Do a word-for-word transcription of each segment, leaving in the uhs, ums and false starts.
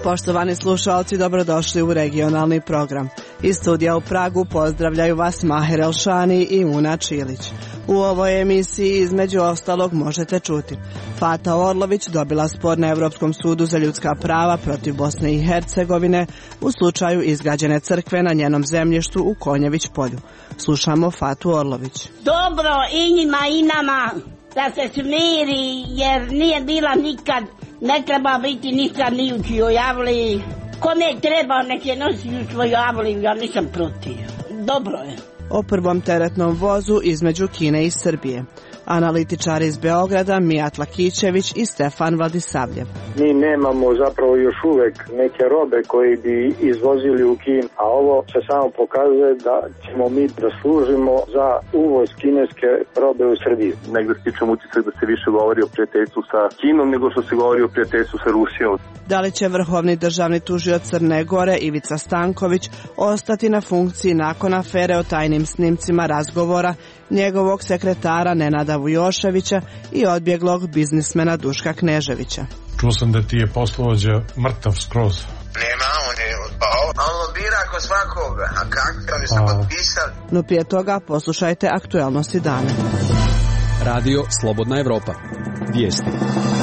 Poštovani slušalci, dobrodošli u regionalni program. Iz studija u Pragu pozdravljaju vas Maher Elšani i Una Čilić. U ovoj emisiji između ostalog možete čuti: Fata Orlović dobila spor na Europskom sudu za ljudska prava protiv Bosne i Hercegovine u slučaju izgrađene crkve na njenom zemljištu u Konjević polju. Slušamo Fatu Orlović. Dobro i njima i nama da se smiri, jer nije bila nikad, ne treba biti nikad ni u čijoj avliji. Kome treba nek je nosi u svoju avliju, ja nisam protiv. Dobro je. O prvom teretnom vozu između Kine i Srbije. Analitičari iz Beograda Mijat Lakićević i Stefan Vladisavljev. Mi nemamo zapravo još uvek neke robe koji bi izvozili u Kinu, a ovo se samo pokazuje da ćemo mi da služimo za uvoz kineske robe u Srbiju. Negde stičem utisak da se više govori o prijateljstvu sa Kinom nego što se govori o prijateljstvu sa Rusijom. Da li će vrhovni državni tužioc Crne Gore Ivica Stanković ostati na funkciji nakon afere o tajnim snimcima razgovora njegovog sekretara Nenada Vujoševića i odbjeglog biznismena Duška Kneževića? Čuo sam da ti je poslovođa mrtav skroz. Nema, on je odpao. A on lobira ako svakoga. A kako? Oni su potpisali. No prije toga poslušajte aktuelnosti dana. Radio Slobodna Evropa. Vijesti.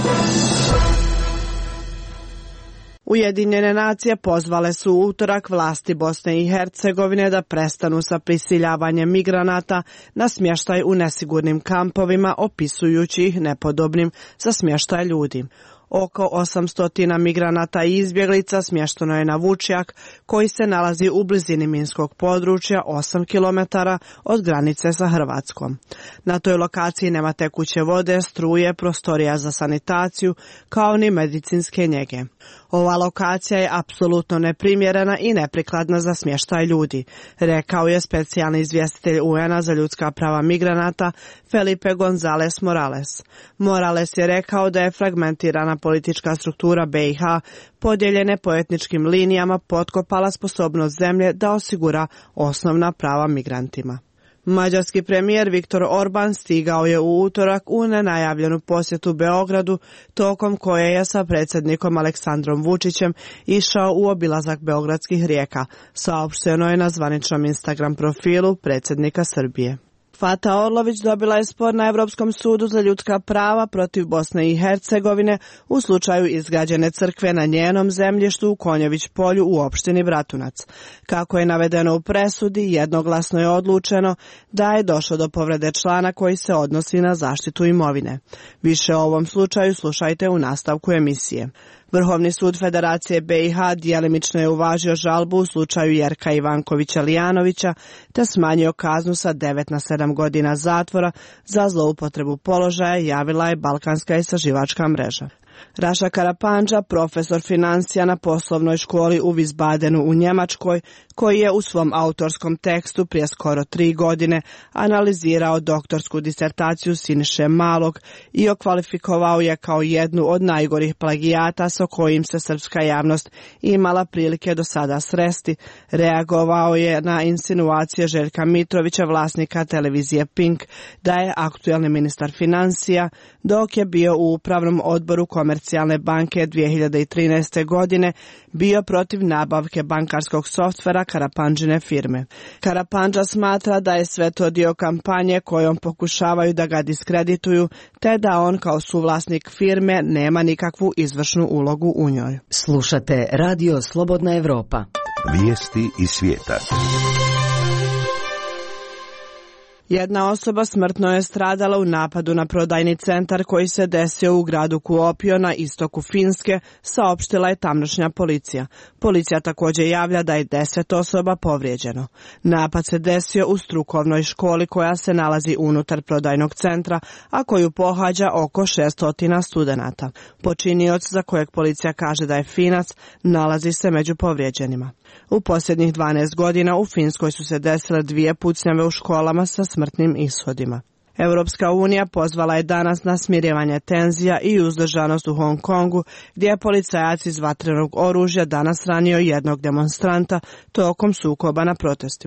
Ujedinjene nacije pozvale su u utorak vlasti Bosne i Hercegovine da prestanu sa prisiljavanjem migranata na smještaj u nesigurnim kampovima, opisujući ih nepodobnim za smještaj ljudi. Oko osamsto migranata i izbjeglica smješteno je na Vučjak, koji se nalazi u blizini minskog područja osam kilometara od granice sa Hrvatskom. Na toj lokaciji nema tekuće vode, struje, prostorija za sanitaciju, kao ni medicinske njege. Ova lokacija je apsolutno neprimjerena i neprikladna za smještaj ljudi, rekao je specijalni izvjestitelj U N-a za ljudska prava migranata Felipe González Morales. Morales je rekao da je fragmentirana politička struktura B i H, podijeljene po etničkim linijama, potkopala sposobnost zemlje da osigura osnovna prava migrantima. Mađarski premijer Viktor Orban stigao je u utorak u nenajavljenu posjetu Beogradu, tokom koje je sa predsjednikom Aleksandrom Vučićem išao u obilazak beogradskih rijeka, saopšteno je na zvaničnom Instagram profilu predsjednika Srbije. Fata Orlović dobila je spor na Europskom sudu za ljudska prava protiv Bosne i Hercegovine u slučaju izgrađene crkve na njenom zemljištu u Konjević polju u opštini Bratunac. Kako je navedeno u presudi, jednoglasno je odlučeno da je došlo do povrede člana koji se odnosi na zaštitu imovine. Više o ovom slučaju slušajte u nastavku emisije. Vrhovni sud Federacije B i H djelimično je uvažio žalbu u slučaju Jerka Ivankovića Lijanovića te smanjio kaznu sa devet na sedam godina zatvora za zloupotrebu položaja, javila je Balkanska istraživačka mreža. Raša Karapandža, profesor financija na poslovnoj školi u Wiesbadenu u Njemačkoj, koji je u svom autorskom tekstu prije skoro tri godine analizirao doktorsku disertaciju Siniše Malog i okvalifikovao je kao jednu od najgorih plagijata sa kojim se srpska javnost imala prilike do sada sresti, reagovao je na insinuacije Željka Mitrovića, vlasnika televizije Pink, da je aktuelni ministar financija, dok je bio u upravnom odboru Komercijalne banke dvije hiljade trinaeste. godine, bio protiv nabavke bankarskog softvera Karapandžine firme. Karapandža smatra da je sve to dio kampanje kojom pokušavaju da ga diskredituju, te da on kao suvlasnik firme nema nikakvu izvršnu ulogu u njoj. Slušate Radio Slobodna Evropa. Vijesti iz svijeta. Jedna osoba smrtno je stradala u napadu na prodajni centar koji se desio u gradu Kuopio na istoku Finske, saopštila je tamošnja policija. Policija također javlja da je deset osoba povrijeđeno. Napad se desio u strukovnoj školi koja se nalazi unutar prodajnog centra, a koju pohađa oko šesto studenata. Počinioc, za kojeg policija kaže da je Finac, nalazi se među povrijeđenima. U posljednjih dvanaest godina u Finskoj su se desile dvije pucnjave u školama sa smrtnim ishodima. Europska unija pozvala je danas na smirivanje tenzija i uzdržanost u Hong Kongu, gdje je policajac iz vatrenog oružja danas ranio jednog demonstranta tokom sukoba na protestima.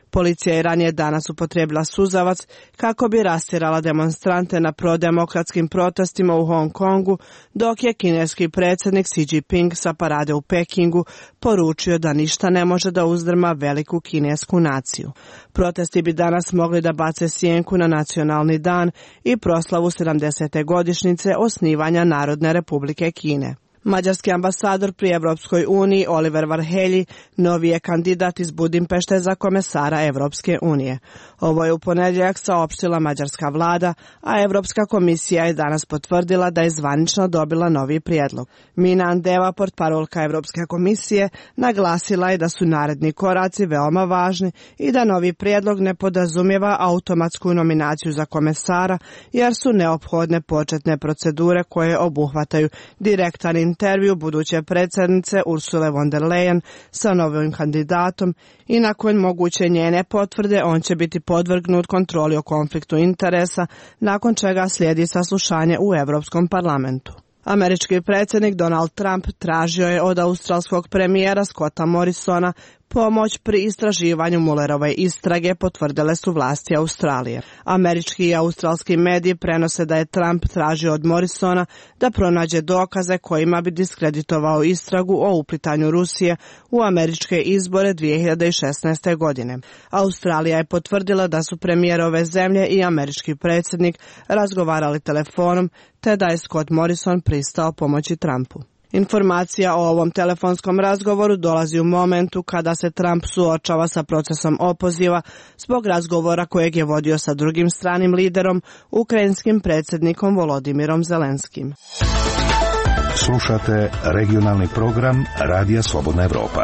Policija je ranije danas upotrijebila suzavac kako bi rastjerala demonstrante na prodemokratskim protestima u Hong Kongu, dok je kineski predsjednik Xi Jinping sa parade u Pekingu poručio da ništa ne može da uzdrma veliku kinesku naciju. Protesti bi danas mogli da bace sjenku na nacionalni dan i proslavu sedamdesete godišnjice osnivanja Narodne republike Kine. Mađarski ambasador pri Evropskoj uniji Oliver Varhelyi novi je kandidat iz Budimpešte za komesara Evropske unije. Ovo je u ponedjeljak saopštila mađarska vlada, a Evropska komisija je danas potvrdila da je zvanično dobila novi prijedlog. Mina Andeva, portparolka Evropske komisije, naglasila je da su naredni koraci veoma važni i da novi prijedlog ne podrazumijeva automatsku nominaciju za komesara, jer su neophodne početne procedure koje obuhvataju direktan intervju buduće predsjednice Ursule von der Leyen sa novim kandidatom i nakon moguće njene potvrde on će biti podvrgnut kontroli o konfliktu interesa, nakon čega slijedi saslušanje u Europskom parlamentu. Američki predsjednik Donald Trump tražio je od australskog premijera Scotta Morrisona pomoć pri istraživanju Muellerove istrage, potvrdile su vlasti Australije. Američki i australski mediji prenose da je Trump tražio od Morrisona da pronađe dokaze kojima bi diskreditovao istragu o uplitanju Rusije u američke izbore dvije hiljade šesnaeste. godine. Australija je potvrdila da su premijer ove zemlje i američki predsjednik razgovarali telefonom, te da je Scott Morrison pristao pomoći Trumpu. Informacija o ovom telefonskom razgovoru dolazi u momentu kada se Trump suočava sa procesom opoziva zbog razgovora kojeg je vodio sa drugim stranim liderom, ukrajinskim predsjednikom Volodimirom Zelenskim. Slušate regionalni program Radija Slobodna Evropa.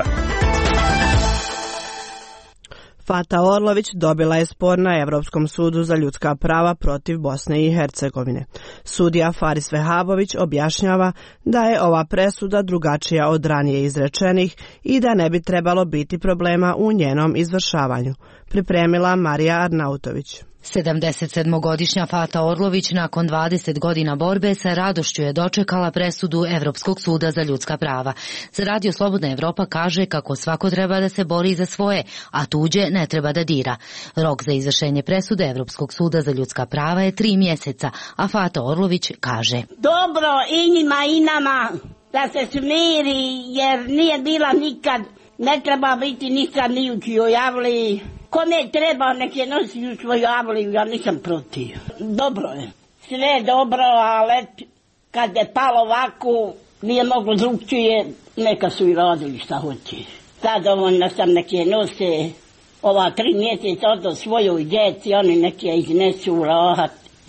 Fata Orlović dobila je spor na Europskom sudu za ljudska prava protiv Bosne i Hercegovine. Sudija Faris Vehabović objašnjava da je ova presuda drugačija od ranije izrečenih i da ne bi trebalo biti problema u njenom izvršavanju. Pripremila Marija Arnautović. sedamdesetsedmogodišnja Fata Orlović nakon dvadeset godina borbe sa radošću je dočekala presudu Evropskog suda za ljudska prava. Za Radio Slobodna Evropa kaže kako svako treba da se bori za svoje, a tuđe ne treba da dira. Rok za izvršenje presude Evropskog suda za ljudska prava je tri mjeseca, a Fata Orlović kaže: Dobro i njima i nama da se smiri, jer nije bila nikad, ne treba biti nikad ni u čijoj avliji. Kome treba, nek je nosi u svoju avliju, ja nisam protiv. Dobro je, sve dobro, ali kad je palo ovako, nije moglo drugčije, neka su i radili šta hoće. Zadovoljna sam, nek je nose ova tri mjeseca od svojoj djeci, oni nek je iznesu u rahat.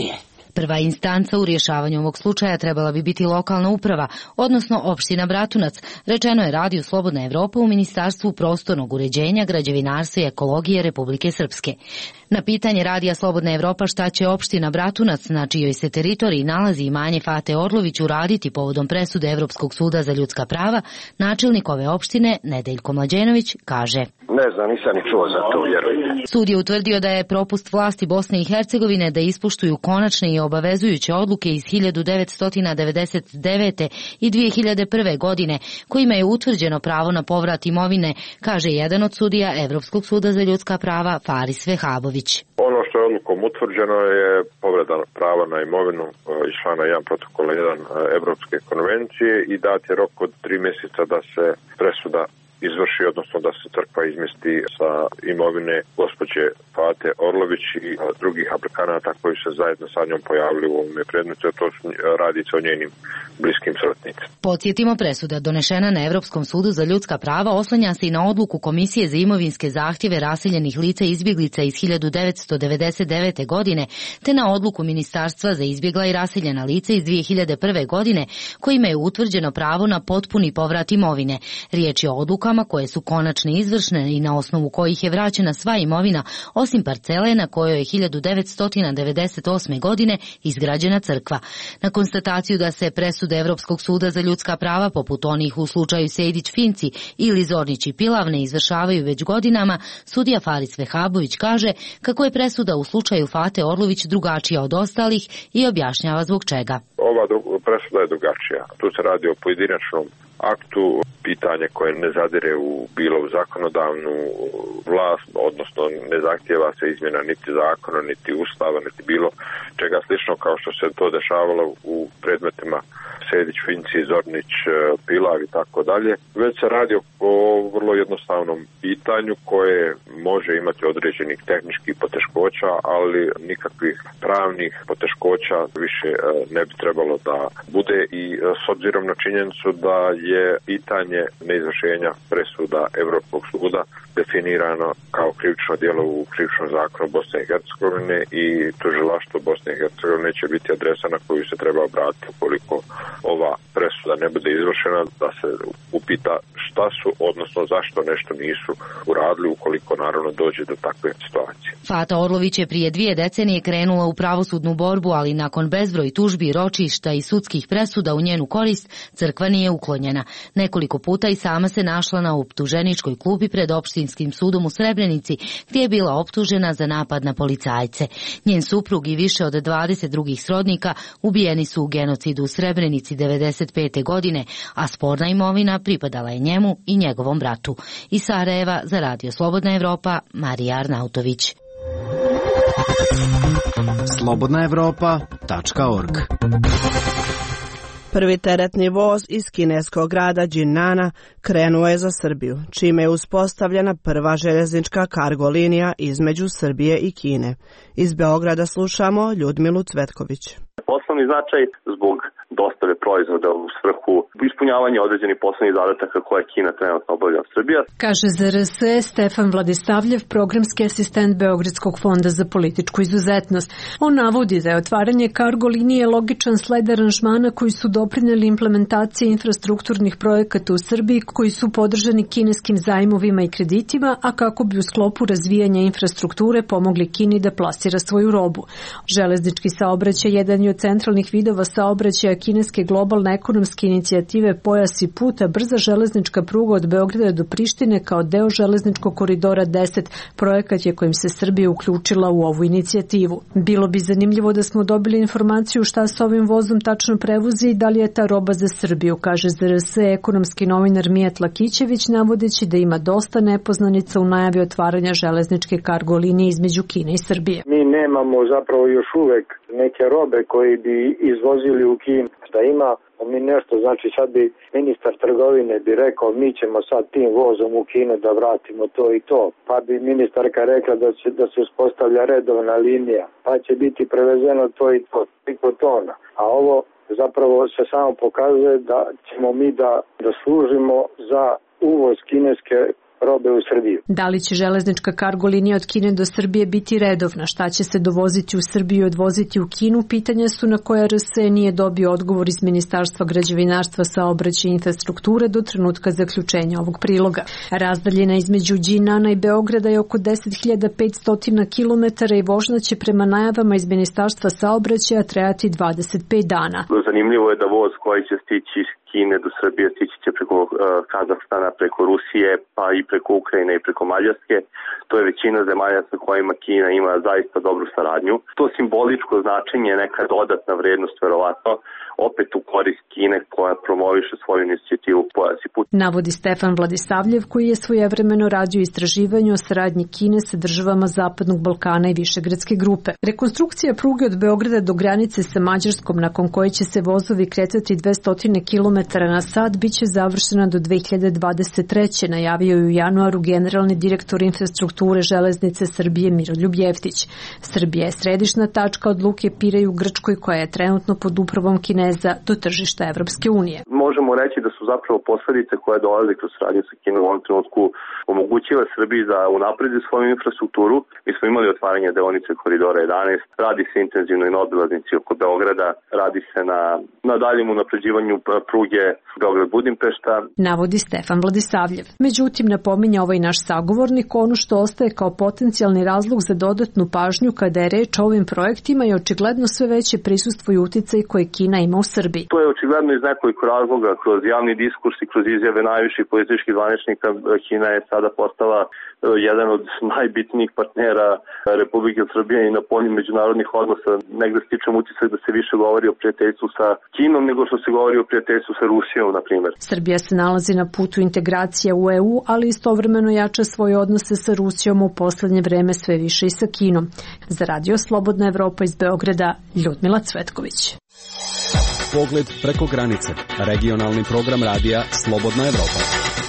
Prva instanca u rješavanju ovog slučaja trebala bi biti lokalna uprava, odnosno opština Bratunac, rečeno je Radiju Slobodna Evropa u Ministarstvu prostornog uređenja, građevinarstva i ekologije Republike Srpske. Na pitanje Radija Slobodna Evropa šta će opština Bratunac, na čijoj se teritoriji nalazi imanje Fate Orlović, uraditi povodom presude Evropskog suda za ljudska prava, načelnik ove opštine Nedeljko Mlađenović kaže: Ne znam, nisam ni čuo za to, vjerujte. Sud je utvrdio da je propust vlasti Bosne i Hercegovine da ispoštuju konačne i obavezujuće odluke iz hiljadu devetsto devedeset devete. i dvije hiljade prve. godine, kojima je utvrđeno pravo na povrat imovine, kaže jedan od sudija Evropskog suda za ljudska prava Faris Vehabović. Ono što je odlukom utvrđeno je povreda prava na imovinu iz člana jedan protokola jedan Evropske konvencije i dat je rok od tri mjeseca da se presuda izvrši, odnosno da se crkva izmjesti sa imovine gospođe Fate Orlović i drugih aplikanata koji se zajedno sa njom pojavili u ovome predmetu, a to radi se o njenim bliskim srodnicima. Podsjetimo, presuda donešena na Evropskom sudu za ljudska prava oslanja se i na odluku Komisije za imovinske zahtjeve raseljenih lica i izbjeglica iz hiljadu devetsto devedeset devete. godine, te na odluku Ministarstva za izbjegla i raseljena lica iz dvije hiljade prve. godine, kojima je utvrđeno pravo na potpuni povrat imovine. Riječ je o odlukama koje su konačne izvršne i na osnovu kojih je vraćena sva imovina, osim parcele na kojoj je hiljadu devetsto devedeset osme. godine izgrađena crkva. Na konstataciju da se presude Evropskog suda za ljudska prava, poput onih u slučaju Sejdić-Finci ili Zornić i Pilav, ne izvršavaju već godinama, sudija Faris Vehabović kaže kako je presuda u slučaju Fate Orlović drugačija od ostalih i objašnjava zbog čega. Ova presuda je drugačija. Tu se radi o pojedinačnom aktu, pitanje koje ne zadire u bilo u zakonodavnu vlast, odnosno ne zahtijeva se izmjena niti zakona, niti ustava, niti bilo čega slično kao što se to dešavalo u predmetima Sejdić, Finci, Zornić, Pilav i tako dalje. Već se radi o vrlo jednostavnom pitanju koje može imati određenih tehničkih poteškoća, ali nikakvih pravnih poteškoća više ne bi trebalo da bude i s obzirom na činjenicu da je pitanje neizvršenja presuda Europskog suda definirano kao krivično djelo u krivičnom zakonu Bosne i Hercegovine i tužilaštvo Bosne i Hercegovine će biti adresa na koju se treba obratiti ukoliko ova presuda ne bude izvršena, da se upita šta su, odnosno zašto nešto nisu uradili ukoliko naravno dođe do takve situacije. Fata Orlović je prije dvije decenije krenula u pravosudnu borbu, ali nakon bezbroj tužbi, ročišta i sudskih presuda u njenu korist, crkva nije uklonjena. Nekoliko puta i sama se našla na optuženičkoj klupi pred opštinskim sudom u Srebrenici, gdje je bila optužena za napad na policajce. Njen suprug i više od dvadeset drugih srodnika ubijeni su u genocidu u Srebrenici devedeset pete godine, a sporna imovina pripadala je njemu i njegovom bratu. Iz Sarajeva za Radio Slobodna Evropa, Marija Arnautović. slobodna evropa tačka org. Prvi teretni voz iz kineskog grada Džinnana krenuo je za Srbiju, čime je uspostavljena prva željeznička kargo linija između Srbije i Kine. Iz Beograda slušamo Ljudmilu Cvetković. Poslovni značaj zbog dostave proizvoda u svrhu ispunjavanja određenih poslovnih zadataka koje Kina trenutno obavlja u Srbiji. Kaže za R S E Stefan Vladistavljev, programski asistent Beogradskog fonda za političku izuzetnost. On navodi da je otvaranje kargo linije logičan sled aranžmana koji su doprineli implementaciji infrastrukturnih projekata u Srbiji koji su podržani kineskim zajmovima i kreditima, a kako bi u sklopu razvijanja infrastrukture pomogli Kini da plasira svoju robu. Železnički saobraćaj jedan je od centralnih vidova saobraćaja kineske globalne ekonomske inicijative Pojas i put, a brza železnička pruga od Beograda do Prištine kao deo železničkog koridora deset projekat je kojim se Srbija uključila u ovu inicijativu. Bilo bi zanimljivo da smo dobili informaciju šta se ovim vozom tačno prevozi i da li je ta roba za Srbiju, kaže za R S E ekonomski novinar Mijat Lakićević, navodeći da ima dosta nepoznanica u najavi otvaranja železničke kargo linije između Kine i Srbije. Mi nemamo zapravo još uvek neke robe koji bi izvozili u Kinu. Da ima mi nešto, znači sad bi ministar trgovine bi rekao mi ćemo sad tim vozom u Kinu da vratimo to i to. Pa bi ministarka rekla da se, da se uspostavlja redovna linija, pa će biti prevezeno to i to, toliko tona. A ovo zapravo se samo pokazuje da ćemo mi da, da služimo za uvoz kineske robe u Srbiju. Da li će železnička kargo linija od Kine do Srbije biti redovna? Šta će se dovoziti u Srbiju i odvoziti u Kinu? Pitanja su na koje R S E nije dobio odgovor iz Ministarstva građevinarstva, saobraćaja i infrastrukture do trenutka zaključenja ovog priloga. Razdaljina između Džinnana i Beograda je oko deset hiljada petsto kilometara i vožnja će prema najavama iz Ministarstva saobraćaja trajati dvadeset pet dana. Zanimljivo je da voz koji će stići iz Kine do Srbije stići će preko uh, Kazahstana, preko Rusije, pa i preko Ukrajine i preko Mađarske. To je većina zemalja sa kojima Kina ima zaista dobru saradnju. To simboličko značenje je neka dodatna vrednost, verovatno, opet u korist Kine koja promoviše svoju inicijativu Pojas i put. Navodi Stefan Vladistavljev, koji je svojevremeno radio istraživanje o saradnji Kine sa državama Zapadnog Balkana i Višegradske grupe. Rekonstrukcija pruge od Beograda do granice sa Mađarskom, nakon koje će se vozovi kretati dvesta kilometara na sat, biće završena do dve hiljade dvadeset treće najavio je u januaru generalni direktor infrastrukture železnice Srbije Miroljub Jeftić. Srbija je središna tačka od luke Pirej u Grčkoj koja je trenutno pod upravom Kineza do tržišta Evropske unije. Možemo reći da su zapravo posledice koje dolaze kroz saradnju sa Kinom u ovom trenutku omogućile Srbiji da unapredi svoju infrastrukturu. Mi smo imali otvaranje deonice koridora jedanaest, radi se intenzivno i na obilaznici oko Beograda, radi se na, na daljem unapređivanju pruge pruge Beograd-Budimpešta. Navodi Stefan Vladisavljev. Međutim, napominja ovaj naš sagovornik, ono što ostaje kao potencijalni razlog za dodatnu pažnju kada je reč o ovim projektima je očigledno sve veće prisustvo i uticaj koje Kina ima u Srbiji. To je očigledno iz nekoliko razloga, kroz javni diskurs i kroz izjave najviših političkih zvaničnika. Kina je sada postala jedan od najbitnijih partnera Republike Srbije i na polju međunarodnih odnosa. Negde stičem utisak da se više govori o prijateljstvu sa Kinom nego što se govori o prijateljstvu sa Rusijom, na primjer. Srbija se nalazi na putu integracije u E U, ali istovremeno jača svoje odnose sa Rusijom u poslednje vreme sve više i sa Kinom. Za Radio Slobodna Evropa iz Beograda, Ljudmila Cvetković. Pogled preko granice. Regionalni program radija Slobodna Evropa.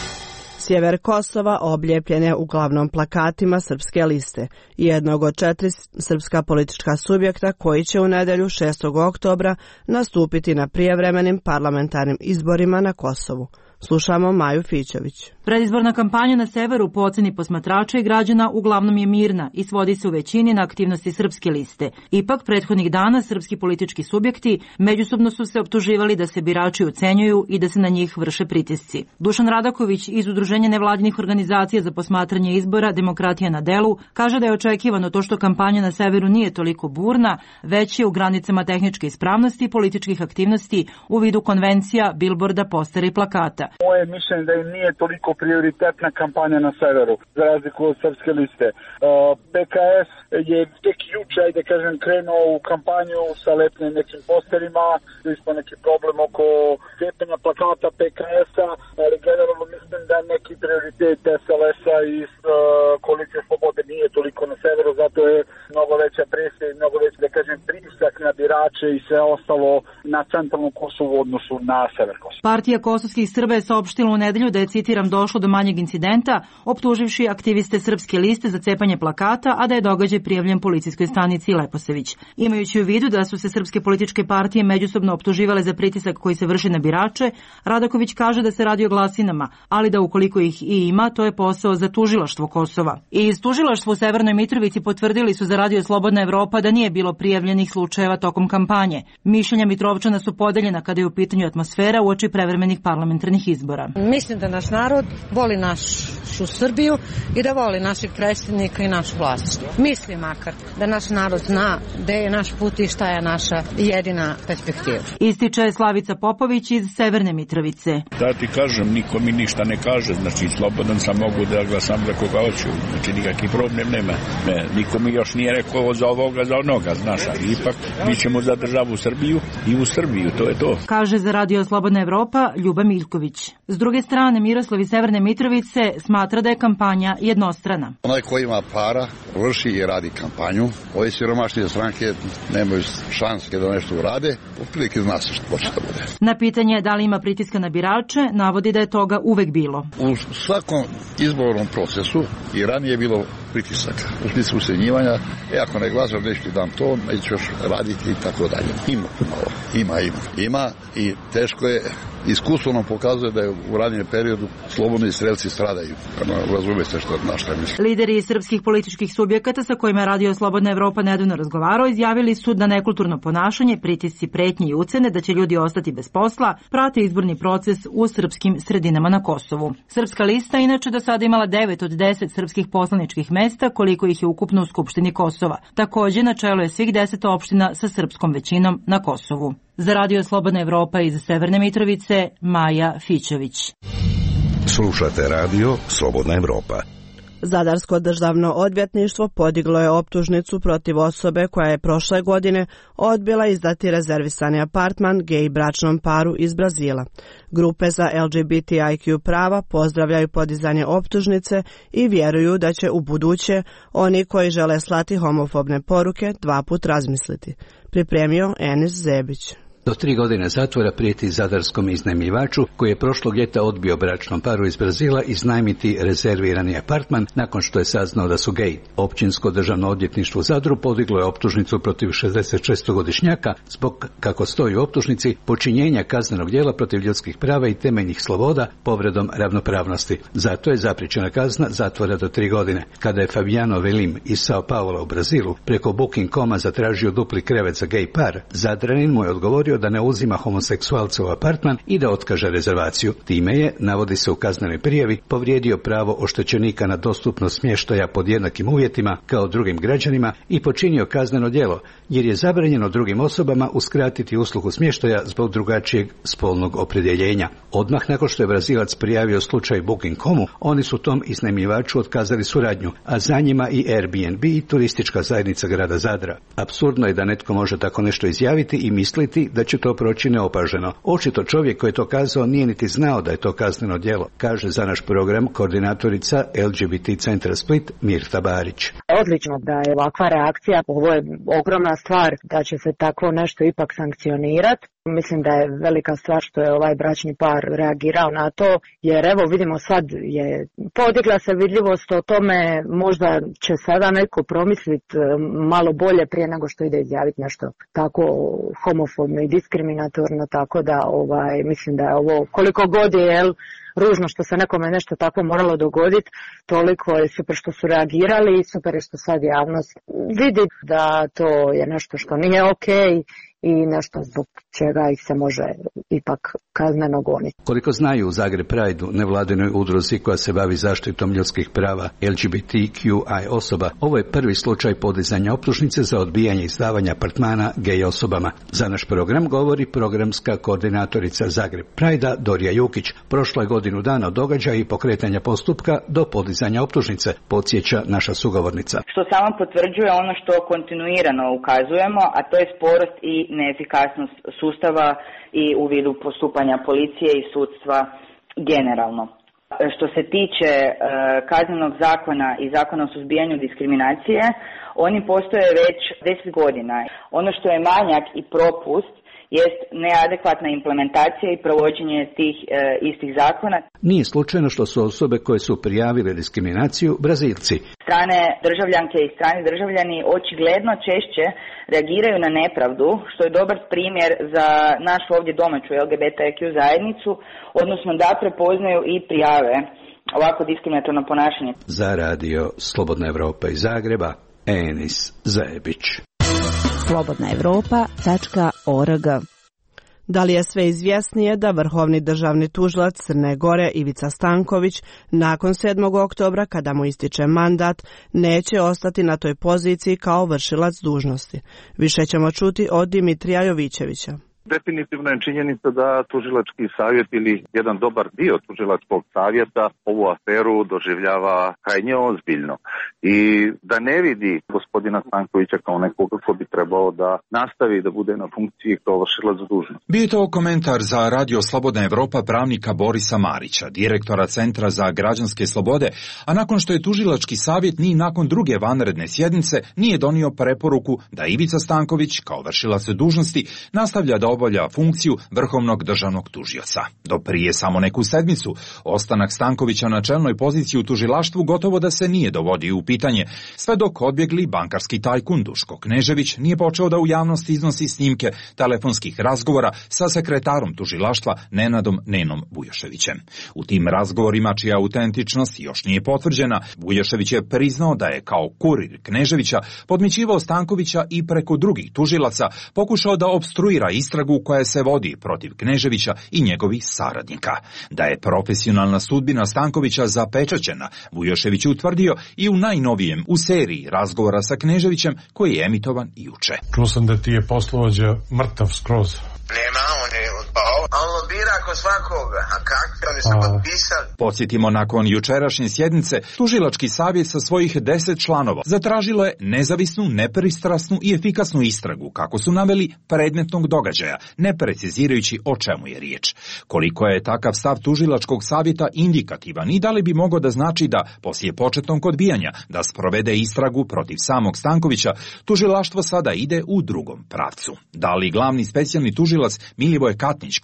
Sjever Kosova obljepljen je uglavnom plakatima Srpske liste, jednog od četiri srpska politička subjekta koji će u nedelju šestog oktobra nastupiti na prijevremenim parlamentarnim izborima na Kosovu. Slušamo Maju Fićović. Predizborna kampanja na severu po oceni posmatrača i građana uglavnom je mirna i svodi se u većini na aktivnosti Srpske liste. Ipak, prethodnih dana srpski politički subjekti međusobno su se optuživali da se birači ucenjuju i da se na njih vrše pritisci. Dušan Radaković iz Udruženja nevladinih organizacija za posmatranje izbora Demokratija na delu kaže da je očekivano to što kampanja na severu nije toliko burna, već je u granicama tehničke ispravnosti i političkih aktivnosti u vidu konvencija, bilborda, postera i plakata. Moje mišljenje da im nije toliko prioritetna kampanja na severu, za razliku od Srpske liste. P K S je tek juče, ajde kažem, krenuo u kampanju sa lepnim nekim posterima, isto neki problem oko cepenja plakata P K S-a, ali generalno mislim da neki prioritet S L S-a i koalicije Slobode nije toliko na severu, zato je mnogo veća presija i mnogo veći, da kažem, pritisak na birače i sve ostalo na centralnom Kosovu u odnosu na sever Kosova. Partija kosovskih Srba je saopštila u nedelju da je, citiram, došlo do manjeg incidenta, optuživši aktiviste Srpske liste za cepanje plakata, a da je događaj prijavljen policijskoj stanici Leposević. Imajući u vidu da su se srpske političke partije međusobno optuživale za pritisak koji se vrši na birače, Radaković kaže da se radi o glasinama, ali da ukoliko ih i ima, to je posao za tužilaštvo Kosova. I iz tužilaštva u Severnoj Mitrovici potvrdili su za Radio Slobodna Evropa da nije bilo prijavljenih slučajeva tokom kampanje. Mišljenja Mitrovčana su podeljena kada je u pitanju atmosfera uoči prevremenih parlamentarnih izbora. Mislim da naš narod voli našu Srbiju i da voli našeg predsjednika i našu vlast. Mislim makar da naš narod zna gde je naš put i šta je naša jedina perspektiva. Ističe Slavica Popović iz Severne Mitrovice. Da ti kažem, niko mi ništa ne kaže, znači slobodan sam, mogu da glasam za koga hoću, znači nikakvi problem nema. Ne, niko mi još nije rekao za ovoga, za onoga, znaš, ali ipak mi ćemo za državu Srbiju i u Srbiju, to je to. Kaže za Radio Slobodna Evropa Ljuba Miljković. S druge strane, Miroslav iz Severne Mitrovice smatra da je kampanja jednostrana. Onaj ko ima para, vrši i radi kampanju. Ove siromašnije stranke nemaju šanse da nešto urade. Uprilike zna se što će da bude. Na pitanje da li ima pritiska na birače, navodi da je toga uvek bilo. U svakom izbornom procesu i ranije je bilo pritisaka. U smislu ucenjivanja, e, ako ne glasam, neću ti dam to, neću još raditi i tako dalje. Ima, ima, ima. Ima i teško je. Iskustvo nam pokazuje da je u ranijem periodu slobodni strelci stradaju. Razume se što na šta misli. Lideri srpskih političkih subjekata sa kojima je Radio Slobodna Evropa nedavno razgovarao izjavili su da nekulturno ponašanje, pritisci, pretnje i ucene da će ljudi ostati bez posla prate izborni proces u srpskim sredinama na Kosovu. Srpska lista inače do sada imala devet od deset srpskih poslaničkih mesta, koliko ih je ukupno u Skupštini Kosova. Takođe na čelu je svih deset opština sa srpskom većinom na Kosovu. Za Radio Slobodna Evropa iz Severne Mitrovice, Maja Fićović. Slušate Radio Slobodna Evropa. Zadarsko državno odvjetništvo podiglo je optužnicu protiv osobe koja je prošle godine odbila izdati rezervisani apartman gej bračnom paru iz Brazila. Grupe za L G B T I Q prava pozdravljaju podizanje optužnice i vjeruju da će u buduće oni koji žele slati homofobne poruke dva put razmisliti. Pripremio Enis Zebić. Do tri godine zatvora prijeti zadarskom iznajmljivaču koji je prošlog ljeta odbio bračnom paru iz Brazila iznajmiti rezervirani apartman nakon što je saznao da su gej. Općinsko državno odvjetništvo u Zadru podiglo je optužnicu protiv šezdesetšestogodišnjaka zbog, kako stoji u optužnici, počinjenja kaznenog djela protiv ljudskih prava i temeljnih sloboda povredom ravnopravnosti. Zato je zapriječena kazna zatvora do tri godine. Kada je Fabiano Velim iz Sao Paula u Brazilu preko booking koma zatražio dupli krevet za gej par, Zadranin mu je odgovorio naredio da ne uzima homoseksualce u apartman i da otkaže rezervaciju. Time je, navodi se u kaznenoj prijavi, povrijedio pravo oštećenika na dostupnost smještaja pod jednakim uvjetima kao drugim građanima i počinio kazneno djelo, jer je zabranjeno drugim osobama uskratiti uslugu smještaja zbog drugačijeg spolnog opredjeljenja. Odmah nakon što je Brazilac prijavio slučaj booking dot comu, oni su tom iznajmljivaču otkazali suradnju, a za njima i Airbnb i turistička zajednica grada Zadra. Apsurdno je da netko može tako nešto izjaviti i misliti da će to proći neopaženo. Očito čovjek koji je to kazao nije niti znao da je to kazneno djelo, kaže za naš program koordinatorica L G B T centra Split Mirta Barić. Odlično da je ovakva reakcija, ovo je ogromna stvar da će se tako nešto ipak sankcionirati. Mislim da je velika stvar što je ovaj bračni par reagirao na to, jer evo vidimo sad je podigla se vidljivost o tome, možda će sada neko promisliti malo bolje prije nego što ide izjaviti nešto tako homofobno i diskriminatorno, tako da ovaj, mislim da je ovo koliko god je jel, ružno što se nekome nešto tako moralo dogoditi, toliko je super što su reagirali i super je što sad javnost vidi da to je nešto što nije okej i nešto zbog čega ih se može ipak kazneno goniti. Koliko znaju u Zagreb Prideu, nevladinoj udruzi koja se bavi zaštitom ljudskih prava L G B T Q I osoba, ovo je prvi slučaj podizanja optužnice za odbijanje izdavanja apartmana gej osobama. Za naš program govori programska koordinatorica Zagreb Pridea Dorija Jukić. Prošlo je godinu dana od događaja i pokretanja postupka do podizanja optužnice, podsjeća naša sugovornica. Što samo potvrđuje ono što kontinuirano ukazujemo, a to je sporost i neefikasnost sustava i u vidu postupanja policije i sudstva generalno. Što se tiče e, kaznenog zakona i zakona o suzbijanju diskriminacije, oni postoje već deset godina. Ono što je manjak i propust jest neadekvatna implementacija i provođenje tih e, istih zakona. Nije slučajno što su osobe koje su prijavile diskriminaciju Brazilci. Strane državljanke i strani državljani očigledno češće reagiraju na nepravdu, što je dobar primjer za našu ovdje domaću L G B T Q zajednicu, odnosno da prepoznaju i prijave ovako diskriminatorno ponašanje. Za radio Slobodna Evropa iz Zagreba, Enis Zajebić. slobodna evropa tačka org. Da li je sve izvjesnije da vrhovni državni tužilac Crne Gore Ivica Stanković nakon sedmog oktobra, kada mu ističe mandat, neće ostati na toj poziciji kao vršilac dužnosti? Više ćemo čuti od Dimitrija Jovićevića. Definitivno je činjenica da tužilački savjet ili jedan dobar dio tužilačkog savjeta ovu aferu doživljava krajnje ozbiljno i da ne vidi gospodina Stankovića kao nekoga ko bi trebao da nastavi da bude na funkciji kao vršilac dužnosti. Bio je to komentar za Radio Slobodna Evropa pravnika Borisa Marića, direktora Centra za građanske slobode, a nakon što je tužilački savjet ni nakon druge vanredne sjednice nije donio preporuku da Ivica Stanković kao vršilac dužnosti nastavlja da obavlja funkciju vrhovnog državnog tužioca. Do prije samo neku sedmicu, ostanak Stankovića na čelnoj poziciji u tužilaštvu gotovo da se nije dovodio u pitanje, sve dok odbjegli bankarski tajkun Duško Knežević nije počeo da u javnosti iznosi snimke telefonskih razgovora sa sekretarom tužilaštva Nenadom Nenom Bujoševićem. U tim razgovorima, čija autentičnost još nije potvrđena, Bujošević je priznao da je kao kurir Kneževića podmićivao Stankovića i preko drugih tužilaca pokušao da opstruira istragu koja se vodi protiv Kneževića i njegovih saradnika. Da je profesionalna sudbina Stankovića zapečaćena, Vujošević je utvrdio i u najnovijem u seriji razgovora sa Kneževićem koji je emitovan juče. Čuo sam da ti je poslovođa mrtav skroz. Nema, on je odpao, a on lobira ako svakoga, a kako, oni su potpisali. Podsjetimo, nakon jučerašnje sjednice, tužilački savjet sa svojih deset članova zatražilo je nezavisnu, nepristrasnu i efikasnu istragu, kako su naveli, predmetnog događaja, ne precizirajući o čemu je riječ. Koliko je takav stav tužilačkog savjeta indikativan i da li bi mogao da znači da, poslije početnog odbijanja, da sprovede istragu protiv samog Stankovića, tužilaštvo sada ide u drugom pravcu. Da li glavni specijalni tužilac Milivoje Katnić, koji je bio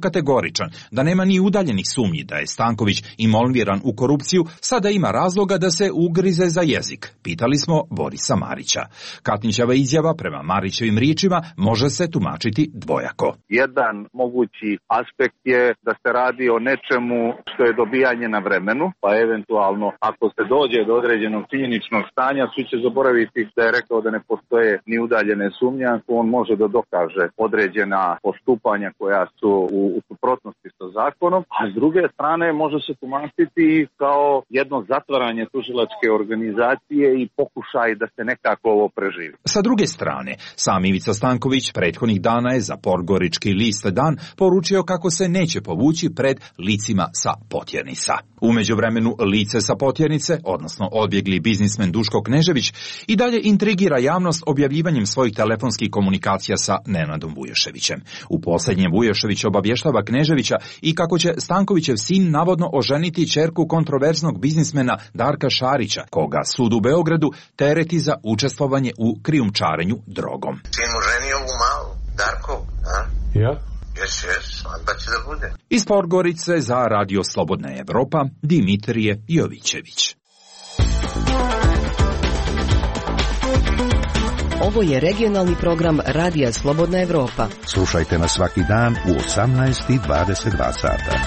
kategoričan da nema ni udaljenih sumnji da je Stanković involviran u korupciju, sada ima razloga da se ugrize za jezik. Pitali smo Borisa Marića. Katnićeva izjava prema Marićevim riječima može se tumačiti dvojako. Jedan mogući aspekt je da se radi o nečemu što je dobijanje na vremenu, pa eventualno ako se dođe do određenog činjeničnog stanja, svi će zaboraviti da je rekao da ne postoje ni udaljene sumnje, ako on može da dokaže određena postupanja koja su u, u suprotnosti sa zakonom, a s druge strane može se tumačiti kao jedno zatvaranje tužilačke organizacije i pokušaj da se nekako ovo preživi. Sa druge strane, sam Ivica Stanković prethodnih dana je za podgorički list Dan poručio kako se neće povući pred licima sa Potjernica. U međuvremenu lice sa Potjernice, odnosno odbjegli biznismen Duško Knežević, i dalje intrigira javnost objavljivanjem svojih telefonskih komunikacija sa Nenadom Vujoševićem. U posljednjem Vujošević obavještava Kneževića i kako će Stankovićev sin navodno oženiti ćerku kontroverznog biznismena Darka Šarića, koga sud u Beogradu tereti za učestvovanje u krijumčarenju drogom. Sin mu ženio ovu malu, Darko, a? Ja? Jes, jes, onda će da bude. Iz Podgorice za Radio Slobodna Evropa, Dimitrije Jovićević. Ovo je regionalni program Radija Slobodna Evropa. Slušajte nas svaki dan u osamnaest i dvadeset dva sata.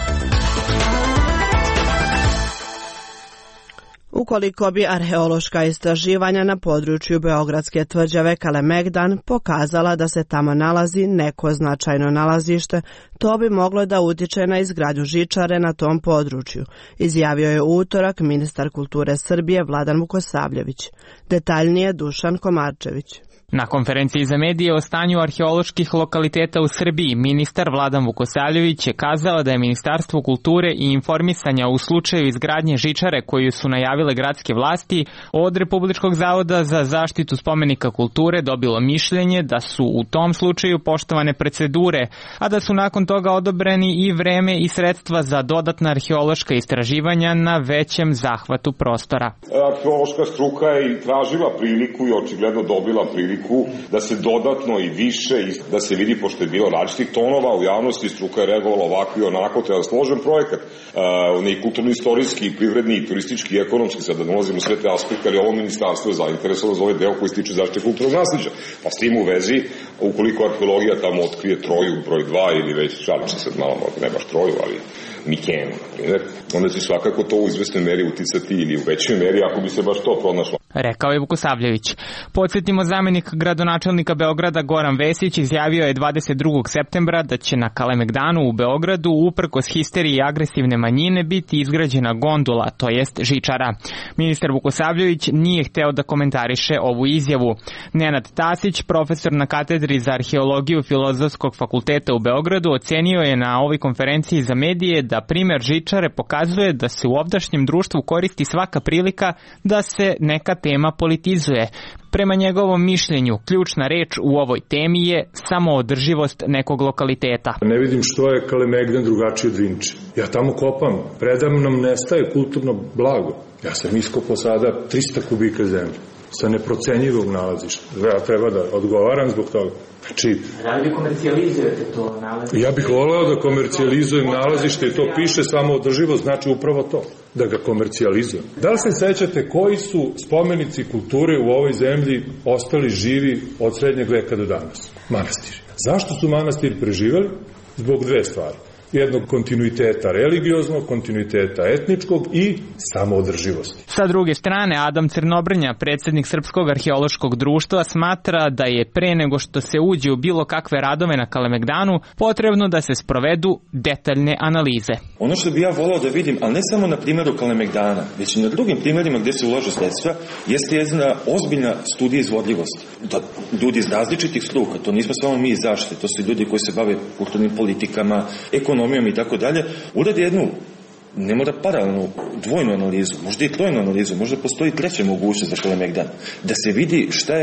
Ukoliko bi arheološka istraživanja na području beogradske tvrđave Kalemegdan pokazala da se tamo nalazi neko značajno nalazište, to bi moglo da utiče na izgradnju žičare na tom području, izjavio je u utorak ministar kulture Srbije Vladan Vukosavljević. Detaljnije Dušan Komarčević. Na konferenciji za medije o stanju arheoloških lokaliteta u Srbiji, ministar Vladan Vukosavljević je kazao da je Ministarstvo kulture i informisanja u slučaju izgradnje žičare koju su najavile gradske vlasti od Republičkog zavoda za zaštitu spomenika kulture dobilo mišljenje da su u tom slučaju poštovane procedure, a da su nakon toga odobreni i vreme i sredstva za dodatna arheološka istraživanja na većem zahvatu prostora. Arheološka struka je tražila priliku i očigledno dobila priliku da se dodatno i više, da se vidi, pošto je bilo različitih tonova u javnosti, struka je reagovala ovako i onako, treba složen projekat, uh, ne kulturno-istorijski, i privredni, i turistički, i ekonomski, sad da nalazimo sve te aspekte, ali ovo ministarstvo je zainteresovano za ovaj deo koji se tiče zaštite kulturnog nasljeđa. Pa s tim u vezi, ukoliko arheologija tamo otkrije Troju, broj dva, ili već šalim se sad malo, ne baš Troju, ali Mikenu, onda će svakako to u izvesnoj meri uticati ili u većoj meri ako bi se baš to pronašlo. Rekao je Vukosavljević. Podsjetimo, zamenik gradonačelnika Beograda Goran Vesić izjavio je dvadeset drugog septembra da će na Kalemegdanu u Beogradu uprkos histeriji i agresivne manjine biti izgrađena gondola, to jest žičara. Ministar Vukosavljević nije hteo da komentariše ovu izjavu. Nenad Tasić, profesor na katedri za arheologiju Filozofskog fakulteta u Beogradu, ocenio je na ovoj konferenciji za medije da primer žičare pokazuje da se u ovdašnjem društvu koristi svaka prilika da se neka tema politizuje. Prema njegovom mišljenju, ključna reč u ovoj temi je samoodrživost nekog lokaliteta. Ne vidim što je Kalemegdan drugačiji od Vinče. Ja tamo kopam, predam nam nestaje kulturno blago. Ja sam iskopao sada trista kubika zemlje sa neprocenjivog nalazišta. Ja treba da odgovaram zbog toga. Znači, da li vi komercijalizujete to nalazište? Ja bih voleo da komercijalizujem nalazište i to piše samo održivo, znači upravo to, da ga komercijalizujem. Da li se sećate koji su spomenici kulture u ovoj zemlji ostali živi od srednjeg veka do danas? Manastiri. Zašto su manastiri preživeli? Zbog dve stvari. Jednog kontinuiteta religioznog, kontinuiteta etničkog i samoodrživosti. Sa druge strane, Adam Crnobrnja, predsjednik Srpskog arheološkog društva, smatra da je pre nego što se uđe u bilo kakve radove na Kalemegdanu potrebno da se sprovedu detaljne analize. Ono što bi ja volao da vidim, ali ne samo na primjeru Kalemegdana, već i na drugim primjerima gdje se ulaže sredstva, jeste jedna ozbiljna studija izvodljivosti. Da ljudi iz različitih struka, to nismo samo mi iz zaštite, to su ljudi koji se bave kulturnim politikama, ekonomijom, i tako dalje, uradi jednu, ne mora paralelnu, dvojnu analizu, možda i trojnu analizu, možda postoji treća mogućnost za Kalemegdan, da se vidi šta je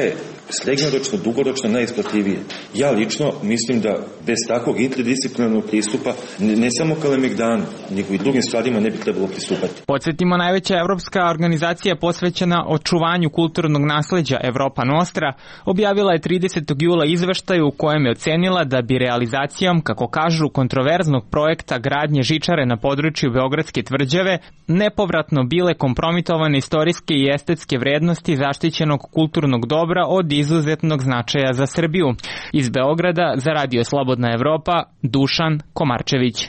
srednjoročno, dugoročno najisplativije. Ja lično mislim da bez takvog interdisciplinarnog pristupa ne, ne samo Kalemegdanu, nego i drugim stvarima ne bi trebalo pristupati. Podsjetimo, najveća evropska organizacija posvećena očuvanju kulturnog nasleđa Evropa Nostra objavila je tridesetog jula izveštaj u kojem je ocenila da bi realizacijom, kako kažu, kontroverznog projekta gradnje žičare na području Beogradske tvrđave nepovratno bile kompromitovane istorijske i estetske vrednosti zaštićenog kulturnog dobra od izuzetnog značaja za Srbiju. Iz Beograda za Radio Slobodna Evropa, Dušan Komarčević.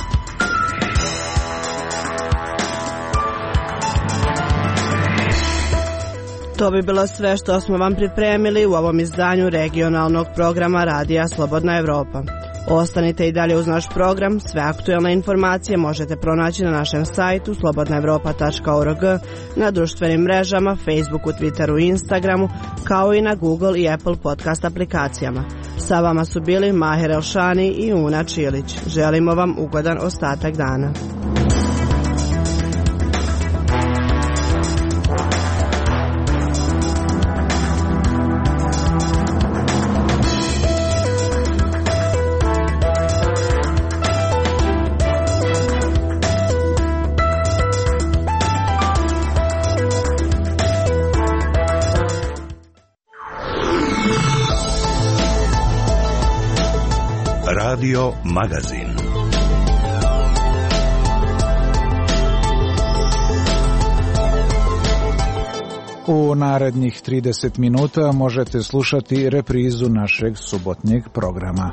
To bi bilo sve što smo vam pripremili u ovom izdanju regionalnog programa Radija Slobodna Evropa. Ostanite i dalje uz naš program. Sve aktuelne informacije možete pronaći na našem sajtu slobodna evropa tačka org, na društvenim mrežama, Facebooku, Twitteru i Instagramu, kao i na Google i Apple podcast aplikacijama. Sa vama su bili Maher Elšani i Una Čilić. Želimo vam ugodan ostatak dana. Radio Magazin. U narednih trideset minuta možete slušati reprizu našeg subotnjeg programa.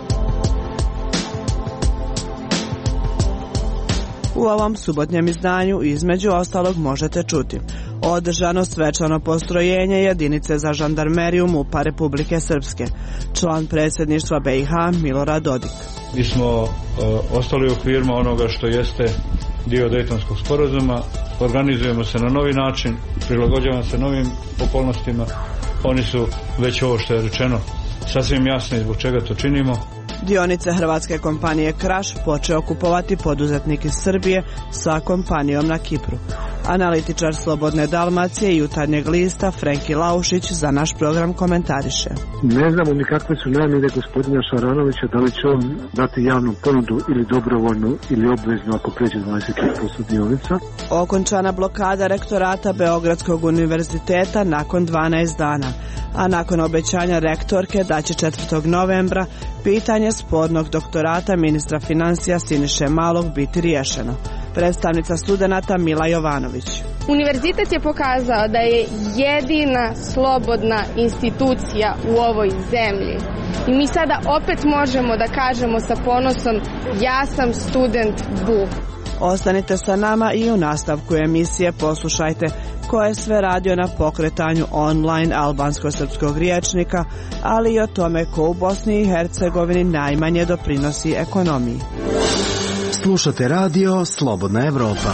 U ovom subotnjem izdanju između ostalog možete čuti: održano svečano postrojenje jedinice za žandarmeriju MUP-a Republike Srpske, član predsjedništva B i H Milorad Dodik. Mi smo uh, ostali u okvirima onoga što jeste dio Dejtonskog sporazuma, organizujemo se na novi način, prilagođavamo se novim okolnostima. Oni su već ovo što je rečeno sasvim jasni zbog čega to činimo. Dionice hrvatske kompanije Kraš počeo kupovati poduzetnik iz Srbije sa kompanijom na Kipru. Analitičar Slobodne Dalmacije i Jutarnjeg lista Frenki Laušić za naš program komentariše. Ne znamo ni kakve su namjere gospodina Šaranovića, da li će on dati javnu ponudu ili dobrovoljnu ili obveznu ako pređe dvadeset posto dionica. Okončana blokada rektorata Beogradskog univerziteta nakon dvanaest dana, a nakon obećanja rektorke da će četvrtog novembra pitanje spornog doktorata ministra financija Siniše Malog biti riješeno. Predstavnica studenata Mila Jovanović. Univerzitet je pokazao da je jedina slobodna institucija u ovoj zemlji. I mi sada opet možemo da kažemo sa ponosom: ja sam student B U. Ostanite sa nama i u nastavku emisije poslušajte ko je sve radio na pokretanju online albansko-srpskog rječnika, ali i o tome ko u Bosni i Hercegovini najmanje doprinosi ekonomiji. Slušate radio Slobodna Evropa.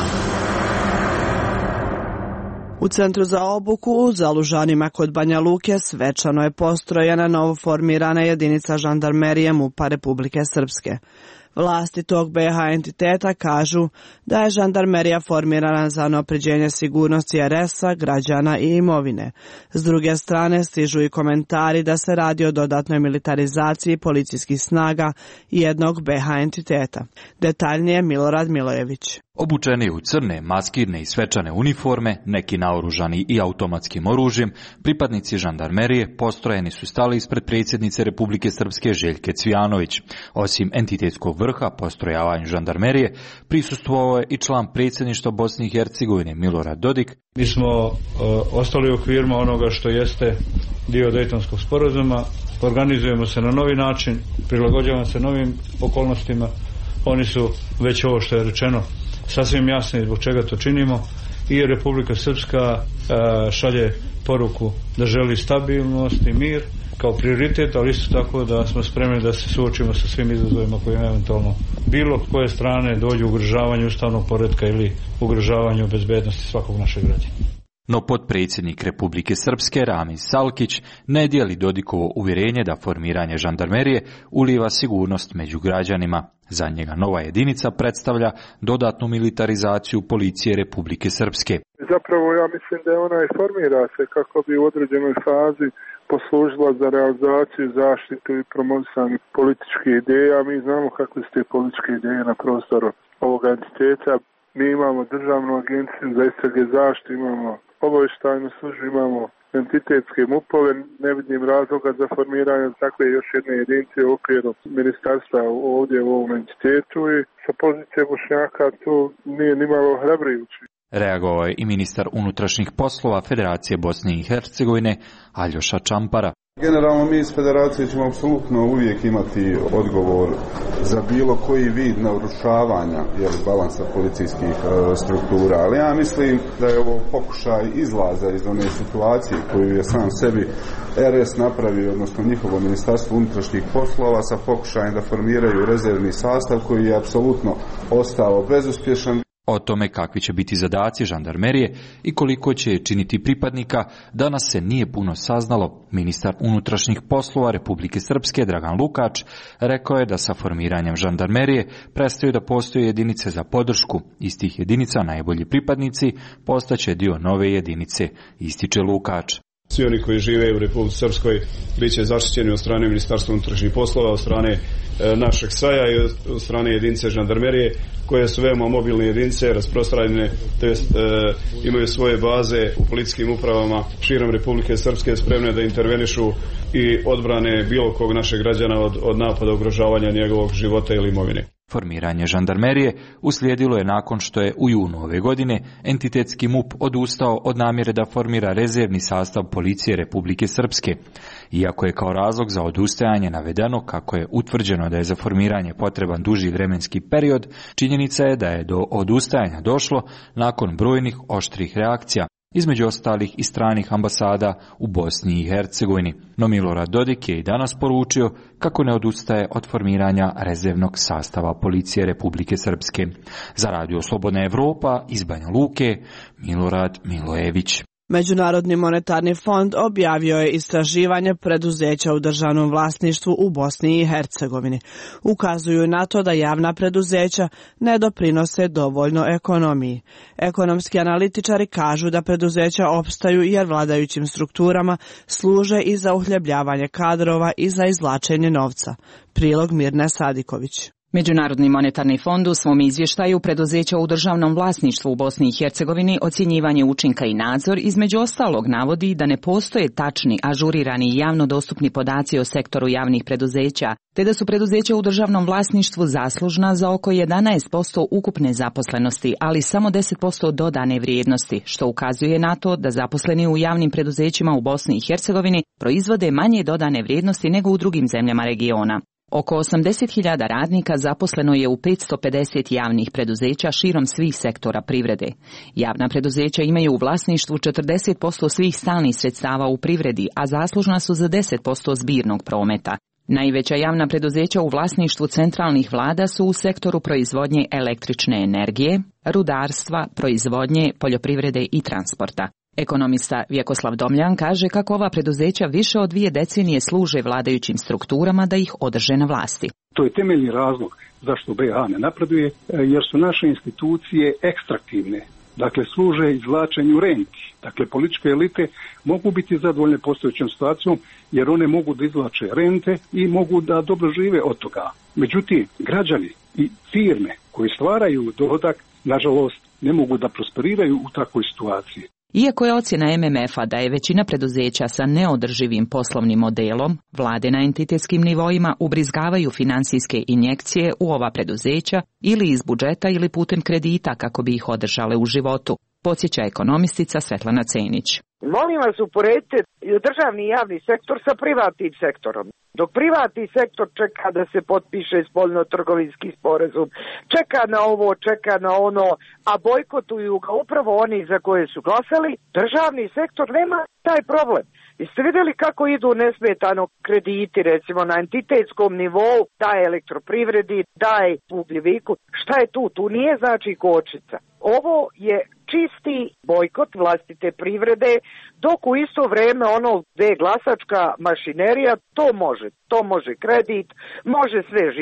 U Centru za obuku u Zalužanima kod Banja Luke svečano je postrojena novoformirana jedinica žandarmerije MUP-a Republike Srpske. Vlasti tog B i H entiteta kažu da je žandarmerija formirana za unapređenje sigurnosti R S-a, građana i imovine. S druge strane stižu i komentari da se radi o dodatnoj militarizaciji policijskih snaga jednog B i H entiteta. Detaljnije Milorad Milojević. Obučeni u crne, maskirne i svečane uniforme, neki naoružani i automatskim oružjem, pripadnici žandarmerije postrojeni su stali ispred predsjednice Republike Srpske Željke Cvijanović. Osim entitetskog vrha postrojavanju žandarmerije, prisustvovao je i član predsjedništva Bosne i Hercegovine Milorad Dodik. Mi smo uh, ostali u okvirima onoga što jeste dio Dejtonskog sporazuma, organizujemo se na novi način, prilagođavamo se novim okolnostima. Oni su već ovo što je rečeno sasvim jasni zbog čega to činimo i Republika Srpska šalje poruku da želi stabilnost i mir kao prioritet, ali isto tako da smo spremni da se suočimo sa svim izazovima koji eventualno bilo koje strane dođu ugrožavanju ustavnog poretka ili ugrožavanju bezbednosti svakog našeg građana. No potpredsjednik Republike Srpske Ramiz Salkić ne dijeli Dodikovo uvjerenje da formiranje žandarmerije ulijeva sigurnost među građanima. Za njega nova jedinica predstavlja dodatnu militarizaciju policije Republike Srpske. Zapravo ja mislim da ona i formira se kako bi u određenoj fazi poslužila za realizaciju, zaštitu i promovisanje političkih ideja. Mi znamo kakve su te političke ideje na prostoru ovog entiteta. Mi imamo državnu agenciju za istrage zaštitu, imamo obavještajnu službu, imamo entitetske mupove, ne vidim razloga za formiranje takve još jedne jedinice u okviru ministarstva ovdje u ovom entitetu i sa pozicije Bošnjaka to nije nimalo hrabrujuće. Reagovao je i ministar unutrašnjih poslova Federacije Bosne i Hercegovine Aljoša Čampara. Generalno mi iz Federacije ćemo apsolutno uvijek imati odgovor za bilo koji vid narušavanja jel, balansa policijskih e, struktura, ali ja mislim da je ovo pokušaj izlaza iz one situacije koju je sam sebi R S napravio, odnosno njihovo ministarstvo unutrašnjih poslova sa pokušajem da formiraju rezervni sastav koji je apsolutno ostao bezuspješan. O tome kakvi će biti zadaci žandarmerije i koliko će činiti pripadnika, danas se nije puno saznalo. Ministar unutrašnjih poslova Republike Srpske Dragan Lukač rekao je da sa formiranjem žandarmerije prestaju da postoje jedinice za podršku. Iz tih jedinica najbolji pripadnici postaće dio nove jedinice, ističe Lukač. Svi oni koji žive u Republici Srpskoj bit će zaštićeni od strane Ministarstva unutrašnjih poslova, od strane e, našeg saja i od, od strane jedinice žandarmerije, koje su veoma mobilne jedinice, rasprostranjene, to jest e, imaju svoje baze u policijskim upravama širom Republike Srpske, spremne da intervenišu i odbrane bilo kog našeg građana od, od napada ugrožavanja njegovog života ili imovine. Formiranje žandarmerije uslijedilo je nakon što je u junu ove godine entitetski MUP odustao od namjere da formira rezervni sastav policije Republike Srpske. Iako je kao razlog za odustajanje navedeno kako je utvrđeno da je za formiranje potreban duži vremenski period, činjenica je da je do odustajanja došlo nakon brojnih oštrih reakcija, između ostalih i stranih ambasada u Bosni i Hercegovini. No Milorad Dodik je i danas poručio kako ne odustaje od formiranja rezervnog sastava policije Republike Srpske. Za Radio Slobodna Evropa iz Banja Luke, Milorad Milojević. Međunarodni monetarni fond objavio je istraživanje preduzeća u državnom vlasništvu u Bosni i Hercegovini. Ukazuju na to da javna preduzeća ne doprinose dovoljno ekonomiji. Ekonomski analitičari kažu da preduzeća opstaju jer vladajućim strukturama služe i za uhljebljavanje kadrova i za izvlačenje novca. Prilog Mirne Sadiković. Međunarodni monetarni fond u svom izvještaju preduzeća u državnom vlasništvu u Bosni i Hercegovini ocjenjivanje učinka i nadzor između ostalog navodi da ne postoje tačni, ažurirani i javno dostupni podaci o sektoru javnih preduzeća, te da su preduzeća u državnom vlasništvu zaslužna za oko jedanaest posto ukupne zaposlenosti, ali samo deset posto dodane vrijednosti, što ukazuje na to da zaposleni u javnim preduzećima u Bosni i Hercegovini proizvode manje dodane vrijednosti nego u drugim zemljama regiona. Oko osamdeset hiljada radnika zaposleno je u petsto pedeset javnih preduzeća širom svih sektora privrede. Javna preduzeća imaju u vlasništvu četrdeset posto svih stalnih sredstava u privredi, a zaslužna su za deset posto zbirnog prometa. Najveća javna preduzeća u vlasništvu centralnih vlada su u sektoru proizvodnje električne energije, rudarstva, proizvodnje, poljoprivrede i transporta. Ekonomista Vjekoslav Domljan kaže kako ova preduzeća više od dvije decenije služe vladajućim strukturama da ih održe na vlasti. To je temeljni razlog zašto B iH ne napreduje, jer su naše institucije ekstraktivne. Dakle, služe izvlačenju renti. Dakle, političke elite mogu biti zadovoljne postojećom situacijom jer one mogu da izvlače rente i mogu da dobro žive od toga. Međutim, građani i firme koji stvaraju dohodak, nažalost, ne mogu da prosperiraju u takvoj situaciji. Iako je ocjena M M F-a da je većina preduzeća sa neodrživim poslovnim modelom, vlade na entitetskim nivoima ubrizgavaju financijske injekcije u ova preduzeća ili iz budžeta ili putem kredita kako bi ih održale u životu, podsjeća ekonomistica Svetlana Cenić. Molim vas, uporedite državni i javni sektor sa privatnim sektorom. Dok privatni sektor čeka da se potpiše spoljno-trgovinski sporazum, čeka na ovo, čeka na ono, a bojkotuju ga upravo oni za koje su glasali, državni sektor nema taj problem. Jeste vidjeli kako idu nesmetano krediti, recimo na entitetskom nivou, daje elektroprivredi, daje ugljiviku. Šta je tu? Tu nije znači kočnica. Ovo je čisti bojkot vlastite privrede, dok u isto vrijeme ono gdje je glasačka mašinerija, to može. To može kredit, može sve živo.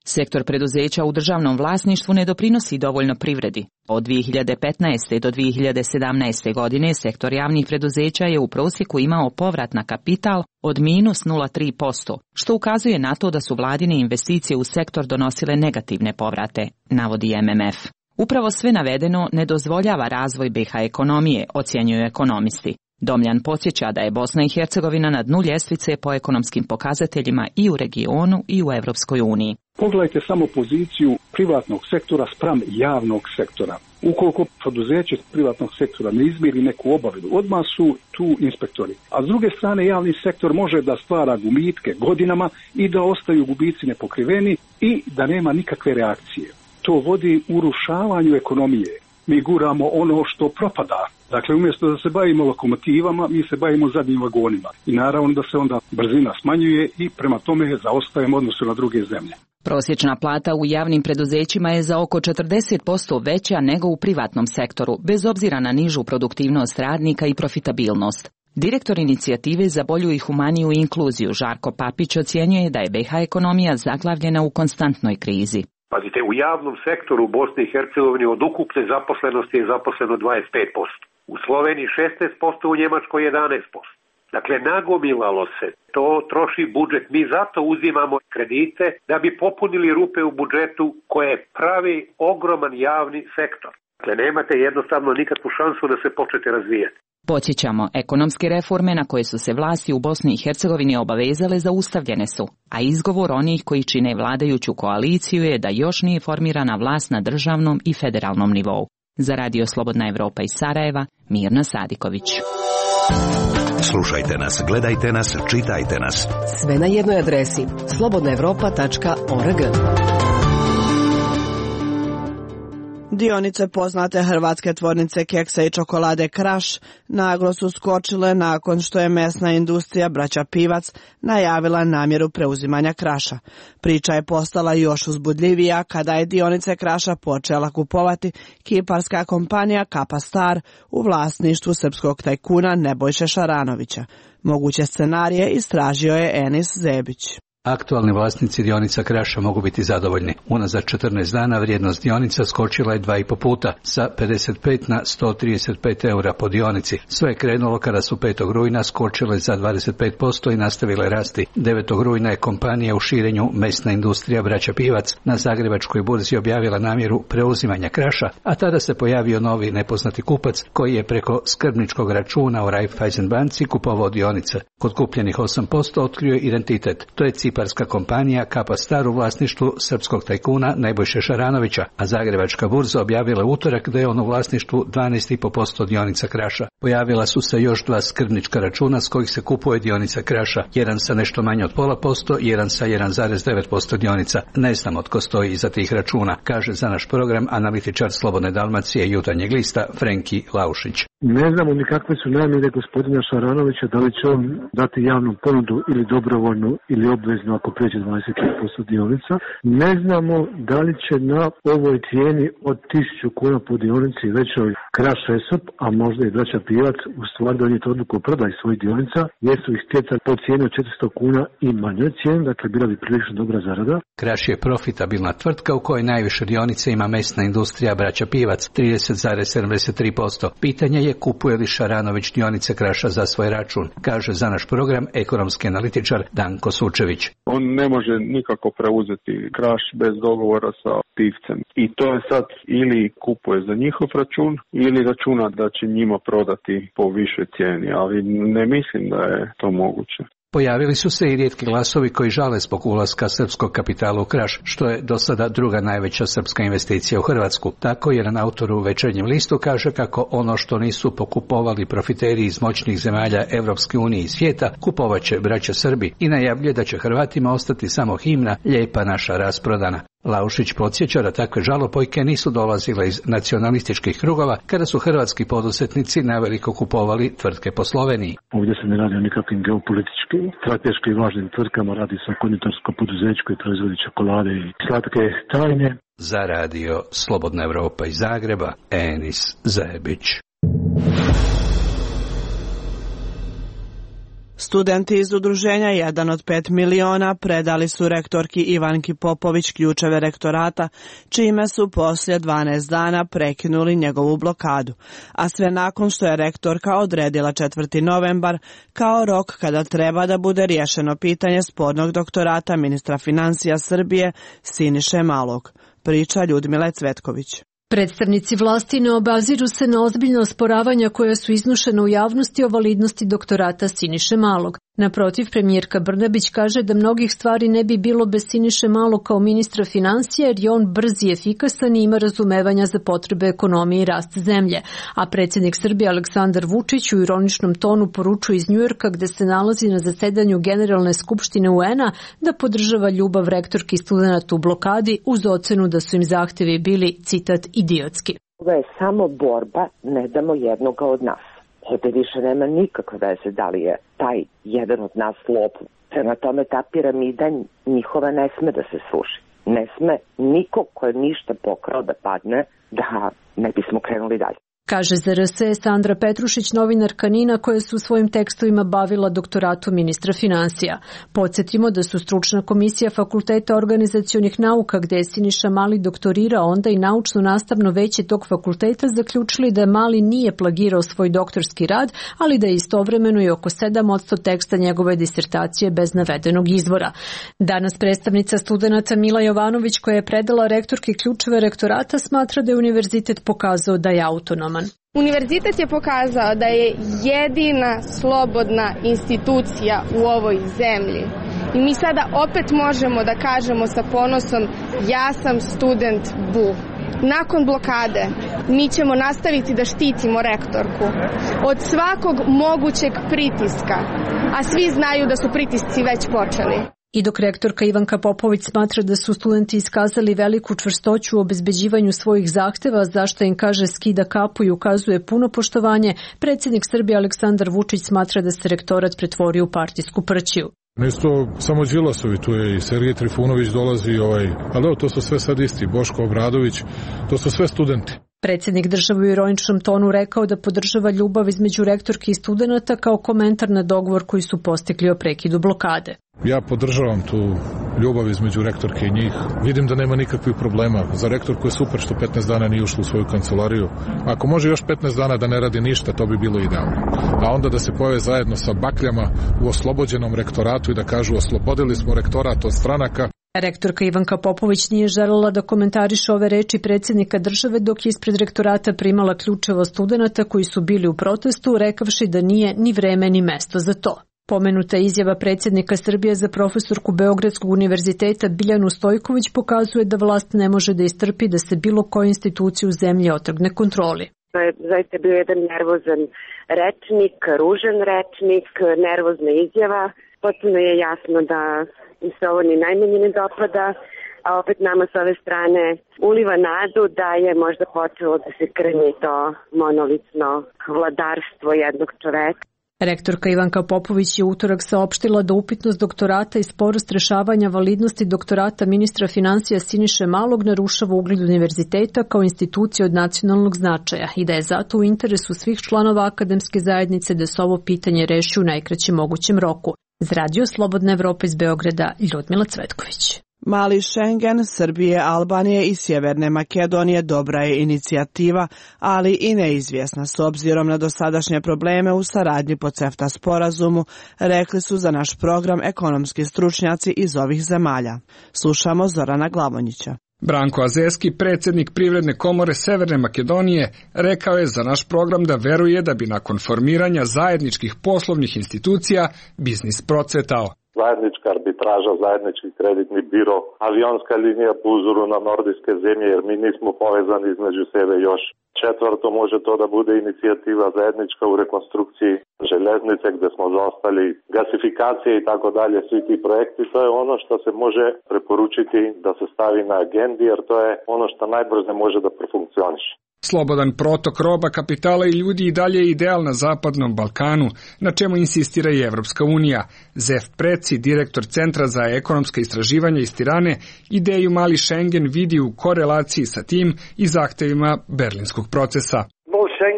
Sektor preduzeća u državnom vlasništvu ne doprinosi dovoljno privredi. Od dvije hiljade petnaeste. do dvije hiljade sedamnaeste. godine sektor javnih preduzeća je u prosjeku imao povrat na kapital od minus nula zarez tri posto, što ukazuje na to da su vladine investicije u sektor donosile negativne povrate, navodi M M F. Upravo sve navedeno ne dozvoljava razvoj B iH ekonomije, ocjenjuju ekonomisti. Domljan podsjeća da je Bosna i Hercegovina na dnu ljestvice po ekonomskim pokazateljima i u regionu i u Europskoj uniji. Pogledajte samo poziciju privatnog sektora spram javnog sektora. Ukoliko poduzeće privatnog sektora ne izmiri neku obavezu, odmah su tu inspektori. A s druge strane javni sektor može da stvara gumitke godinama i da ostaju gubici nepokriveni i da nema nikakve reakcije. To vodi urušavanju ekonomije. Mi guramo ono što propada. Dakle, umjesto da se bavimo lokomotivama, mi se bavimo zadnjim vagonima. I naravno da se onda brzina smanjuje i prema tome zaostajemo odnosu na druge zemlje. Prosječna plata u javnim preduzećima je za oko četrdeset posto veća nego u privatnom sektoru, bez obzira na nižu produktivnost radnika i profitabilnost. Direktor inicijative za bolju i humaniju inkluziju Žarko Papić ocjenjuje da je B iH ekonomija zaglavljena u konstantnoj krizi. Pazite, u javnom sektoru u Bosni i Hercegovini od ukupne zaposlenosti je zaposleno dvadeset pet posto. U Sloveniji šesnaest posto, u Njemačkoj jedanaest posto. Dakle, nagomilalo se. To troši budžet. Mi zato uzimamo kredite da bi popunili rupe u budžetu koje pravi ogroman javni sektor. Dakle, nemate jednostavno nikakvu šansu da se počnete razvijati. Podsjećamo, ekonomske reforme na koje su se vlasti u Bosni i Hercegovini obavezale zaustavljene su, a izgovor onih koji čine vladajuću koaliciju je da još nije formirana vlast na državnom i federalnom nivou. Za Radio Slobodna Evropa iz Sarajeva, Mirna Sadiković. Slušajte nas, gledajte nas, čitajte nas. Sve na jednoj adresi slobodna evropa tačka org. Dionice poznate hrvatske tvornice keksa i čokolade Kraš naglo su skočile nakon što je mesna industrija braća Pivac najavila namjeru preuzimanja Kraša. Priča je postala još uzbudljivija kada je dionice Kraša počela kupovati kiparska kompanija Kapa Star u vlasništvu srpskog tajkuna Nebojše Šaranovića. Moguće scenarije istražio je Enis Zebić. Aktualni vlasnici dionica Kraša mogu biti zadovoljni. Unazad četrnaest dana vrijednost dionica skočila je dva i po puta, sa pedeset pet na sto trideset pet eura po dionici. Sve je krenulo kada su petog rujna skočile za dvadeset pet posto i nastavile rasti. devetog rujna je kompanija u širenju mesna industrija braća Pivac na Zagrebačkoj burzi objavila namjeru preuzimanja Kraša, a tada se pojavio novi nepoznati kupac koji je preko skrbničkog računa u Raiffeisen banci kupovao dionice. Kod kupljenih osam posto otkrio je identitet. To je kiparska kompanija Kapa Star u vlasništvu srpskog tajkuna Nebojše Šaranovića, a Zagrebačka burza objavila utorak da je on u vlasništvu dvanaest i po posto dionica Kraša. Pojavila su se još dva skrbnička računa s kojih se kupuje dionica Kraša, jedan sa nešto manje od pola posto, jedan sa jedan zarez devet posto dionica. Ne znamo tko stoji iza tih računa, kaže za naš program analitičar Slobodne Dalmacije Jutarnjeg lista Frenki Laušić. Ne znamo ni kakve su namjere gospodina Šaranovića, da li će on dati javnu ponudu ili dobrovoljnu ili obveznu ako pređe dvadeset posto dionica. Ne znamo da li će na ovoj cijeni od tisuću kuna po dionici većoj Kraš Esop, a možda i braća Pivac, u stvari donijeti odluku o prodaji svojih dionica, jer su ih stjecali po cijeni od četiristo kuna i manjoj cijeni, dakle bila bi prilično dobra zarada. Kraš je profitabilna tvrtka u kojoj najviše dionice ima mesna industrija braća Pivac, trideset zarez sedamdeset tri posto. Pitanje je kupuje li Šaranović dionice Kraša za svoj račun, kaže za naš program ekonomski analitičar Danko Sučević. On ne može nikako preuzeti Kraš bez dogovora sa Pivcem. I to je sad ili kupuje za njihov račun ili računa da će njima prodati po višoj cijeni, ali ne mislim da je to moguće. Pojavili su se i rijetki glasovi koji žale zbog ulaska srpskog kapitala u Kraš, što je do sada druga najveća srpska investicija u Hrvatsku. Tako jedan autor u Večernjem listu kaže kako ono što nisu pokupovali profiteri iz moćnih zemalja Evropske unije i svijeta, kupovat će braća Srbi i najavljuje da će Hrvatima ostati samo himna Lijepa naša rasprodana. Laušić podsjeća da takve žalopojke nisu dolazile iz nacionalističkih krugova kada su hrvatski poduzetnici naveliko kupovali tvrtke po Sloveniji. Ovdje se ne radi o nikakvim geopolitičkim, strateški važnim tvrtkama, radi se o konditorsko poduzeću koje proizvodi čokolade i slatke tajne. Za Radio Slobodna Evropa iz Zagreba, Enis Zebić. Studenti iz udruženja jedan od pet miliona predali su rektorki Ivanki Popović ključeve rektorata, čime su poslije dvanaest dana prekinuli njegovu blokadu, a sve nakon što je rektorka odredila četvrti novembar kao rok kada treba da bude riješeno pitanje spornog doktorata ministra financija Srbije Siniše Malog. Priča Ljudmila Cvetković. Predstavnici vlasti ne obaziru se na ozbiljna osporavanja koja su iznošena u javnosti o validnosti doktorata Siniše Malog. Naprotiv, premijerka Brnabić kaže da mnogih stvari ne bi bilo bez Siniše Malog kao ministra financija, jer je on brz i efikasan i ima razumevanja za potrebe ekonomije i rast zemlje. A predsjednik Srbije Aleksandar Vučić u ironičnom tonu poručuje iz Njujorka, gde se nalazi na zasedanju Generalne skupštine U N-a, da podržava ljubav rektorki studenata u blokadi uz ocenu da su im zahtevi bili, citat, idiotski. Ovo je samo borba, ne damo jednoga od nas. Ovdje više nema nikakve veze da li je taj jedan od nas lopov. Prema tome ta piramida njihova ne sme da se sruši. Ne sme niko ko je ništa pokrao da padne, da ne bismo krenuli dalje. Kaže za R S Sandra Petrušić, novinarka NIN-a koja se u svojim tekstovima bavila doktoratu ministra financija. Podsjetimo da su stručna komisija Fakulteta organizacionih nauka, gde je Siniša Mali doktorirao, onda i naučno-nastavno veće tog fakulteta zaključili da Mali nije plagirao svoj doktorski rad, ali da je istovremeno i oko sedam posto teksta njegove disertacije bez navedenog izvora. Danas predstavnica studenata Mila Jovanović, koja je predala rektorki ključeve rektorata, smatra da je univerzitet pokazao da je autonoman. Univerzitet je pokazao da je jedina slobodna institucija u ovoj zemlji. I mi sada opet možemo da kažemo sa ponosom: ja sam student B U. Nakon blokade mi ćemo nastaviti da štitimo rektorku od svakog mogućeg pritiska, a svi znaju da su pritisci već počeli. I dok rektorka Ivanka Popović smatra da su studenti iskazali veliku čvrstoću u obezbeđivanju svojih zahteva, zašto im kaže skida kapu i ukazuje puno poštovanje, predsjednik Srbije Aleksandar Vučić smatra da se rektorat pretvorio u partijsku prćiju. Nisu to samo Đilasovi, tu je i Sergej Trifunović dolazi, ovaj, ali to su sve sad isti, Boško Obradović, to su sve studenti. Predsjednik države u ironičnom tonu rekao da podržava ljubav između rektorki i studenata kao komentar na dogovor koji su postigli o prekidu blokade. Ja podržavam tu ljubav između rektorke i njih. Vidim da nema nikakvih problema. Za rektorku je super što petnaest dana nije ušlo u svoju kancelariju. Ako može još petnaest dana da ne radi ništa, to bi bilo idealno. A onda da se pojave zajedno sa bakljama u oslobođenom rektoratu i da kažu: oslobodili smo rektorat od stranaka. Rektorka Ivanka Popović nije želela da komentariše ove reči predsjednika države dok je ispred rektorata primala ključeva studenata koji su bili u protestu, rekavši da nije ni vreme ni mesto za to. Pomenuta izjava predsjednika Srbije za profesorku Beogradskog univerziteta Biljanu Stojković pokazuje da vlast ne može da istrpi da se bilo koja institucija u zemlji otrgne kontroli. To je zaista bio jedan nervozan rečnik, ružan rečnik, nervozna izjava. Potpuno je jasno da im se ovo ni najmanje ne dopada, a opet nama s ove strane uliva nadu da je možda počelo da se krni to monolitno vladarstvo jednog čoveka. Rektorka Ivanka Popović je utorak saopštila da upitnost doktorata i sporost rešavanja validnosti doktorata ministra financija Siniše Malog narušava ugled univerziteta kao institucije od nacionalnog značaja i da je zato u interesu svih članova akademske zajednice da se ovo pitanje reši u najkraćem mogućem roku. Za Radio Slobodna Evropa iz Beograda, Ljudmila Cvetković. Mali Schengen, Srbije, Albanije i Sjeverne Makedonije dobra je inicijativa, ali i neizvjesna s obzirom na dosadašnje probleme u saradnji po CEFTA sporazumu, rekli su za naš program ekonomski stručnjaci iz ovih zemalja. Slušamo Zorana Glavonjića. Branko Azeski, predsjednik Privredne komore Severne Makedonije, rekao je za naš program da veruje da bi nakon formiranja zajedničkih poslovnih institucija biznis procvetao. Zajednička arbitraža, zajednički kreditni biro, avionska linija po uzoru na nordijske zemlje, jer mi nismo povezani između sebe još. Četvrto, može to da bude inicijativa zajednička u rekonstrukciji željeznice gdje smo zaostali, gasifikacije i tako dalje, svi ti projekti. To je ono što se može preporučiti da se stavi na agendi, jer to je ono što najbrže može da profunkcioniše. Slobodan protok roba, kapitala i ljudi i dalje je ideal na Zapadnom Balkanu, na čemu insistira i Evropska unija. Zef Preci, direktor Centra za ekonomska istraživanja iz Tirane, ideju Mali Schengen vidi u korelaciji sa tim i zahtevima berlinskog procesa. Schengen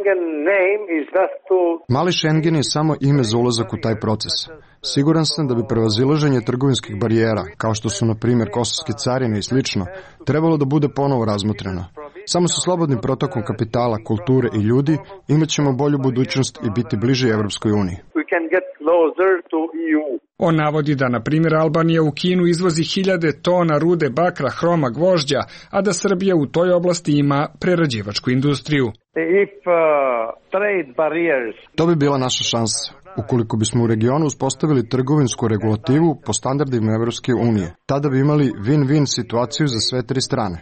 Mali Schengen je samo ime za ulazak u taj proces. Siguran sam da bi prevazilaženje trgovinskih barijera, kao što su na primjer kosovske carine i slično, trebalo da bude ponovo razmotreno. Samo sa slobodnim protokom kapitala, kulture i ljudi imat ćemo bolju budućnost i biti bliži Evropskoj uniji. On navodi da, na primjer, Albanija u Kinu izvozi hiljade tona rude bakra, hroma, gvožđa, a da Srbija u toj oblasti ima prerađivačku industriju. To bi bila naša šansa. Ukoliko bismo u regionu uspostavili trgovinsku regulativu po standardima Evropske unije, tada bi imali win-win situaciju za sve tri strane.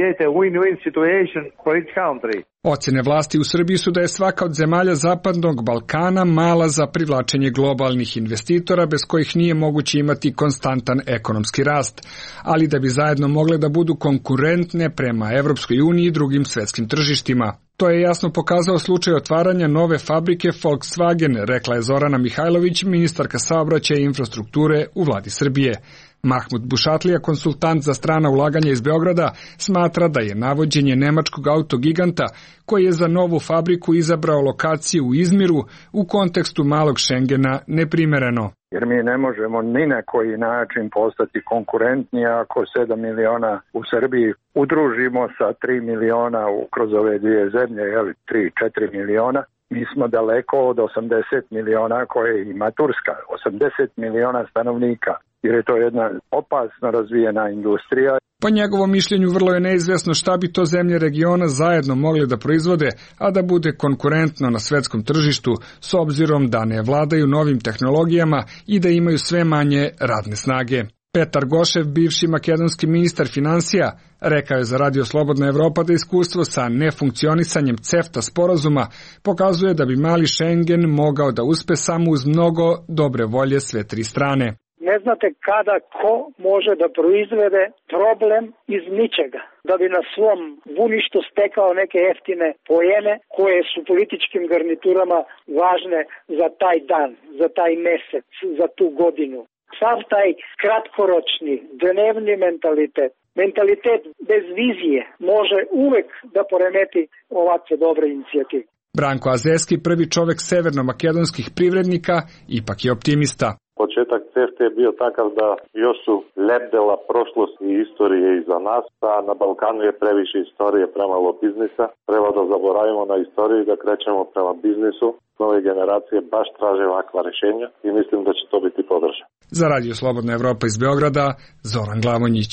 Ocjene vlasti u Srbiji su da je svaka od zemalja Zapadnog Balkana mala za privlačenje globalnih investitora, bez kojih nije moguće imati konstantan ekonomski rast, ali da bi zajedno mogle da budu konkurentne prema Evropskoj uniji i drugim svetskim tržištima. To je jasno pokazao slučaj otvaranja nove fabrike Volkswagen, rekla je Zorana Mihajlović, ministarka saobraćaja i infrastrukture u vladi Srbije. Mahmud Bušatlija, konsultant za strana ulaganja iz Beograda, smatra da je navođenje nemačkog autogiganta, koji je za novu fabriku izabrao lokaciju u Izmiru, u kontekstu malog Schengena neprimereno. Jer mi ne možemo ni na koji način postati konkurentni ako sedam miliona u Srbiji udružimo sa tri miliona kroz ove dvije zemlje, jel, tri do četiri miliona. Mi smo daleko od osamdeset miliona koje ima Turska, osamdeset miliona stanovnika, jer je to jedna opasno razvijena industrija. Po njegovom mišljenju vrlo je neizvesno šta bi to zemlje regiona zajedno mogle da proizvode, a da bude konkurentno na svetskom tržištu, s obzirom da ne vladaju novim tehnologijama i da imaju sve manje radne snage. Petar Gošev, bivši makedonski ministar finansija, rekao je za Radio Slobodna Evropa da iskustvo sa nefunkcionisanjem CEFTA sporazuma pokazuje da bi mali Schengen mogao da uspe samo uz mnogo dobre volje sve tri strane. Ne znate kada ko može da proizvede problem iz ničega, da bi na svom buništu stekao neke jeftine poene koje su političkim garniturama važne za taj dan, za taj mesec, za tu godinu. Sav taj kratkoročni, dnevni mentalitet, mentalitet bez vizije može uvek da poremeti ovakve dobre inicijative. Branko Azeski, prvi čovek severno-makedonskih privrednika, ipak je optimista. Početak CEFTA je bio takav da još su lebdela prošlost i istorije iza nas, a na Balkanu je previše istorije, premalo biznisa. Treba da zaboravimo na istoriju i da krećemo prema biznisu. Nove generacije baš traže ovakva rešenja i mislim da će to biti podržano. Za Radio Slobodna Evropa iz Beograda, Zoran Glavonjić.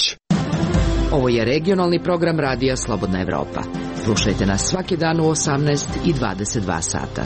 Ovo je regionalni program Radija Slobodna Evropa. Slušajte nas svaki dan u osamnaest i dvadeset dva sata.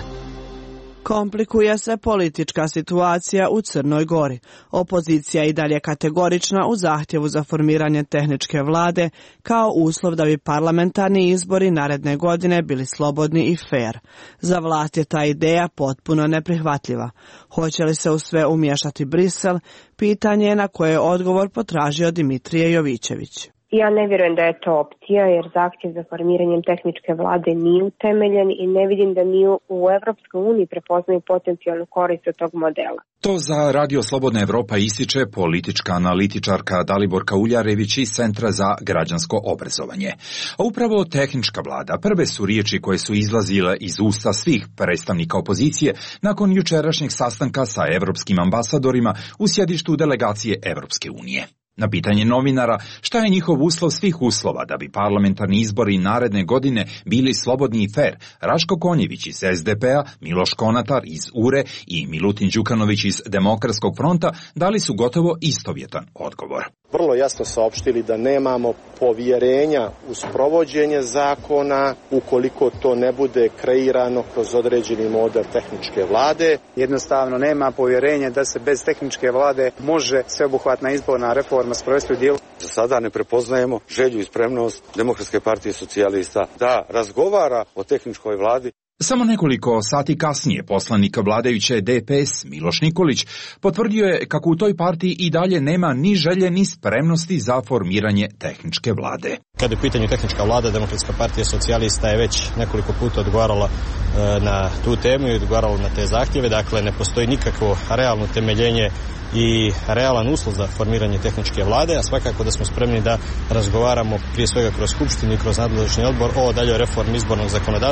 Komplikuje se politička situacija u Crnoj Gori. Opozicija je i dalje kategorična u zahtjevu za formiranje tehničke vlade kao uslov da bi parlamentarni izbori naredne godine bili slobodni i fer. Za vlast je ta ideja potpuno neprihvatljiva. Hoće li se u sve umiješati Brisel? Pitanje je na koje je odgovor potražio Dimitrije Jovićević. Ja ne vjerujem da je to opcija, jer zahtjev za formiranjem tehničke vlade nije utemeljen i ne vidim da mi u Evropskoj uniji prepoznaju potencijalnu korist od tog modela. To za Radio Slobodna Evropa ističe politička analitičarka Daliborka Uljarević iz Centra za građansko obrazovanje. A upravo tehnička vlada prve su riječi koje su izlazile iz usta svih predstavnika opozicije nakon jučerašnjeg sastanka sa evropskim ambasadorima u sjedištu delegacije Evropske unije. Na pitanje novinara šta je njihov uslov svih uslova da bi parlamentarni izbori naredne godine bili slobodni i fer, Raško Konjević iz es de pe-a, Miloš Konatar iz U R E i Milutin Đukanović iz Demokratskog fronta dali su gotovo istovjetan odgovor. Vrlo jasno saopštili da nemamo povjerenja u sprovođenje zakona ukoliko to ne bude kreirano kroz određeni model tehničke vlade. Jednostavno nema povjerenja da se bez tehničke vlade može sveobuhvatna izborna reforma sprovesti u djelo. Za sada ne prepoznajemo želju i spremnost Demokratske partije socijalista da razgovara o tehničkoj vladi. Samo nekoliko sati kasnije poslanik vladajuće de pe es Miloš Nikolić potvrdio je kako u toj partiji i dalje nema ni želje ni spremnosti za formiranje tehničke vlade. Kada je u pitanju tehnička vlada, Demokratska partija socijalista je već nekoliko puta odgovarala e, na tu temu i odgovarala na te zahtjeve, dakle ne postoji nikakvo realno temeljenje i realan uslov za formiranje tehničke vlade, a svakako da smo spremni da razgovaramo prije svega kroz skupštinu i kroz nadležni odbor o daljoj reformi izbornog zakonodavstva.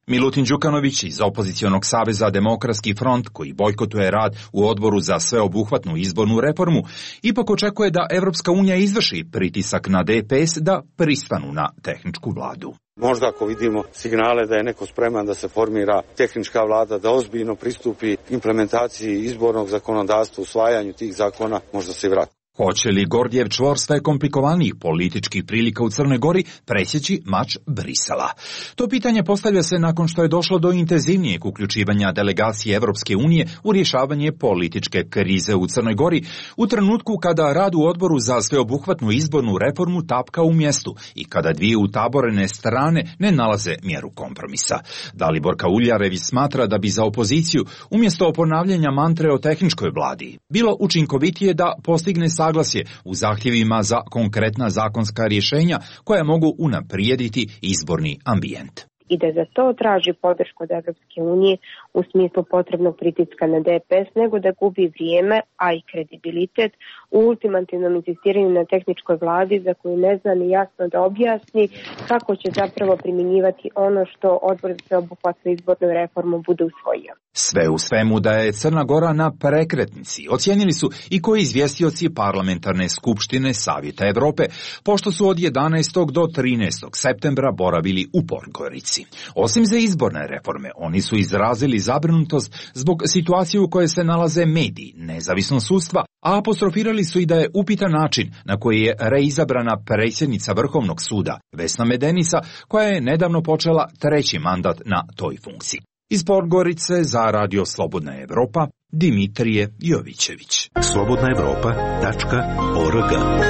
Milutin Đukanović iz opozicionog saveza Demokratski front, koji bojkotuje rad u odboru za sveobuhvatnu izbornu reformu, ipak očekuje da Evropska unija izvrši pritisak na D P S da pristanu na tehničku vladu. Možda ako vidimo signale da je neko spreman da se formira tehnička vlada, da ozbiljno pristupi implementaciji izbornog zakonodavstva, usvajanju tih zakona, možda se i vrati. Hoće li Gordijev čvor sve komplikovanijih političkih prilika u Crnoj Gori presjeći mač Brisela? To pitanje postavlja se nakon što je došlo do intenzivnijeg uključivanja delegacije Evropske unije u rješavanje političke krize u Crnoj Gori, u trenutku kada rad u odboru za sveobuhvatnu izbornu reformu tapka u mjestu i kada dvije utaborene strane ne nalaze mjeru kompromisa. Dalibor Kauljarević smatra da bi za opoziciju, umjesto ponavljanja mantre o tehničkoj vladi, bilo učinkovitije da postigne saglasje u zahtjevima za konkretna zakonska rješenja koja mogu unaprijediti izborni ambijent. I da za to traži podršku od Evropske unije u smislu potrebnog pritiska na D P S, nego da gubi vrijeme, a i kredibilitet u ultimativnom insistiranju na tehničkoj vladi za koju ne zna ni jasno da objasni kako će zapravo primjenjivati ono što Odbor za sveobuhvatnu izbornu reformu bude usvojio. Sve u svemu da je Crna Gora na prekretnici ocijenili su i koji izvjestioci parlamentarne skupštine Savjeta Evrope, pošto su od jedanaestog do trinaestog septembra boravili u Podgorici. Osim za izborne reforme, oni su izrazili zabrinutost zbog situacije u kojoj se nalaze mediji, nezavisno sudstva, a apostrofirali su i da je upitan način na koji je reizabrana predsjednica Vrhovnog suda Vesna Medenica, koja je nedavno počela treći mandat na toj funkciji. Iz Podgorice za Radio Slobodna Evropa, Dimitrije Jovićević. slobodna evropa tačka org.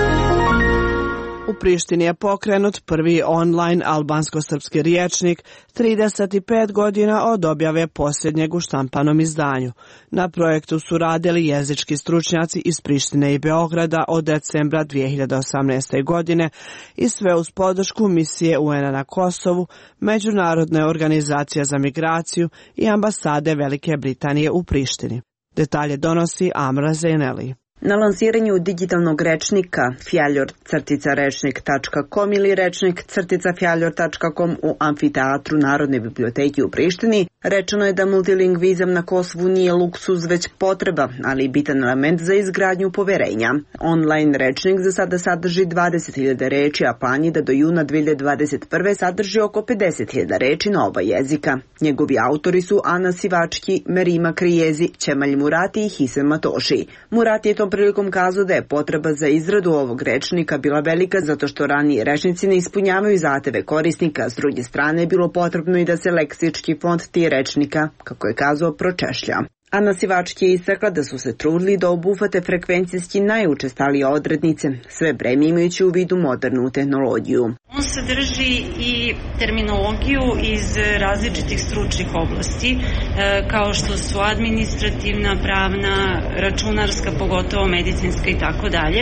U Prištini je pokrenut prvi online albansko-srpski rječnik trideset pet godina od objave posljednjeg u štampanom izdanju. Na projektu su radili jezički stručnjaci iz Prištine i Beograda od decembra dvije hiljade osamnaeste. godine i sve uz podršku misije U N-a na Kosovu, Međunarodne organizacije za migraciju i ambasade Velike Britanije u Prištini. Detalje donosi Amra Zeneli. Na lansiranju digitalnog rečnika fjaljor crtica rečnik tačka com ili rečnik crtica fjaljor tačka com u amfiteatru Narodne biblioteke u Prištini rečeno je da multilingvizam na Kosovu nije luksuz već potreba, ali i bitan element za izgradnju poverenja. Online rečnik za sada sadrži dvadeset hiljada reči, a plan je da do juna dvije hiljade dvadeset prve. sadrži oko pedeset hiljada reči na oba jezika. Njegovi autori su Ana Sivački, Merima Krijezi, Čemalj Murati i Hisem Matoši. Murati je tom prilikom kazao da je potreba za izradu ovog rečnika bila velika zato što raniji rečnici ne ispunjavaju zahteve korisnika, s druge strane je bilo potrebno i da se leksički fond tih rečnika, kako je kazao, pročešlja. Ana Sivački je istakla da su se trudili da obuhvate frekvencijski najučestalije odrednice, sve vreme imajući u vidu modernu tehnologiju. On sadrži i terminologiju iz različitih stručnih oblasti, kao što su administrativna, pravna, računarska, pogotovo medicinska i tako dalje,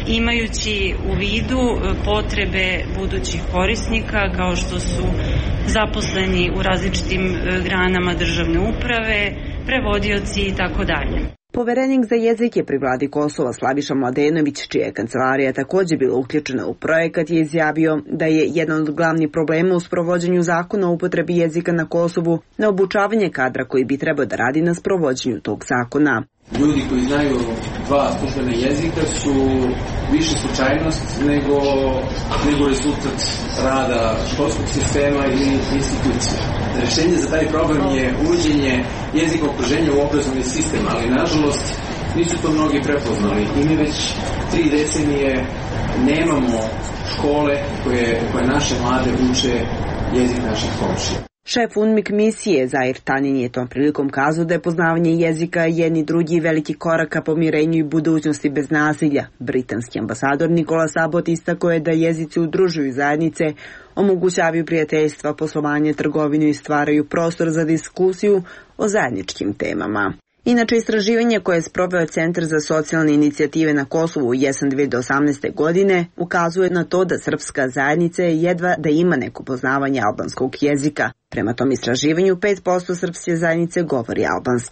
imajući u vidu potrebe budućih korisnika, kao što su zaposleni u različitim granama državne uprave, prevodioci i tako dalje. Poverenik za jezike pri vladi Kosova Slaviša Mladenović, čija je kancelarija također bila uključena u projekat, je izjavio da je jedan od glavnih problema u sprovođenju zakona o upotrebi jezika na Kosovu neobučavanje kadra koji bi trebao da radi na sprovođenju tog zakona. Ljudi koji znaju dva službena jezika su više slučajnost nego, nego rezultat rada školskog sistema ili institucija. Rešenje za taj problem je uvođenje jezika okruženja u obrazovni sistem, ali nažalost nisu to mnogi prepoznali i mi već tri decenije nemamo škole koje, koje naše mlade uče jezik naših komšija. Šef UNMIK misije Zair Tanin je tom prilikom kazao da je poznavanje jezika jedni drugi veliki korak ka pomirenju i budućnosti bez nasilja. Britanski ambasador Nikola Sabot istakao je da jezici udružuju zajednice, omogućavaju prijateljstva, poslovanje, trgovinu i stvaraju prostor za diskusiju o zajedničkim temama. Inače, istraživanje koje je sproveo Centar za socijalne inicijative na Kosovu u jesen dvije hiljade osamnaeste. godine ukazuje na to da srpska zajednica je jedva da ima neko poznavanje albanskog jezika. Prema tom istraživanju, pet posto srpske zajednice govori albanski.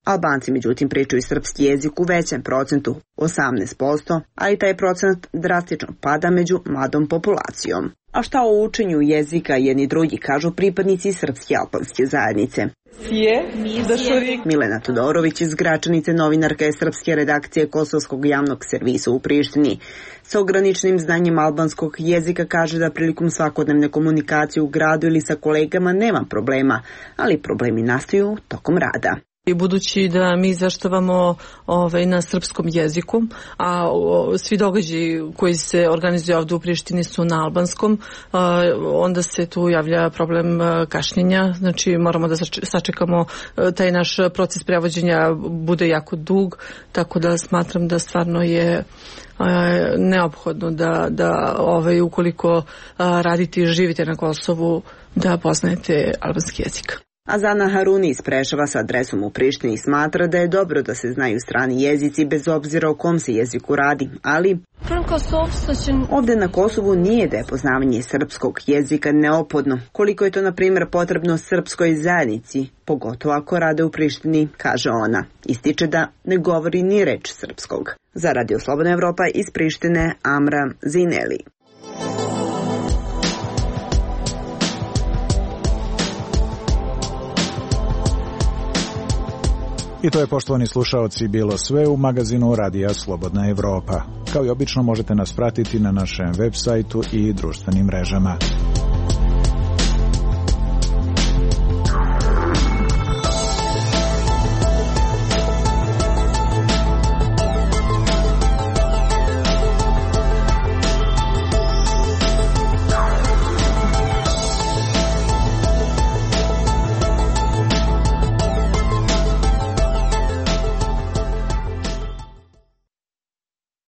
Albanci međutim pričaju srpski jezik u većem procentu, osamnaest posto, ali taj procent drastično pada među mladom populacijom. A šta o učenju jezika jedni drugi kažu pripadnici srpske albanske zajednice? Milena Todorović iz Gračanice, novinarka je srpske redakcije Kosovskog javnog servisa u Prištini. Sa ograničenim znanjem albanskog jezika kaže da prilikom svakodnevne komunikacije u gradu ili sa kolegama nema problema, ali problemi nastaju tokom rada. I budući da mi izveštavamo ovaj, na srpskom jeziku, a o, svi događaji koji se organizuju ovdje u Prištini su na albanskom, a, onda se tu javlja problem a, kašnjenja, znači moramo da sačekamo a, taj naš proces prevođenja bude jako dug, tako da smatram da stvarno je a, neophodno da, da ovaj, ukoliko a, radite i živite na Kosovu, da poznajete albanski jezik. Azana Haruni iz Preševa sa adresom u Prištini smatra da je dobro da se znaju strani jezici bez obzira o kom se jeziku radi, ali ovdje na Kosovu nije da je poznavanje srpskog jezika neophodno, koliko je to na primjer potrebno srpskoj zajednici, pogotovo ako rade u Prištini, kaže ona. Ističe da ne govori ni reč srpskog. Za Radio Slobodna Evropa iz Prištine, Amra Zineli. I to je, poštovani slušaoci, bilo sve u magazinu Radija Slobodna Evropa. Kao i obično možete nas pratiti na našem web sajtu i društvenim mrežama.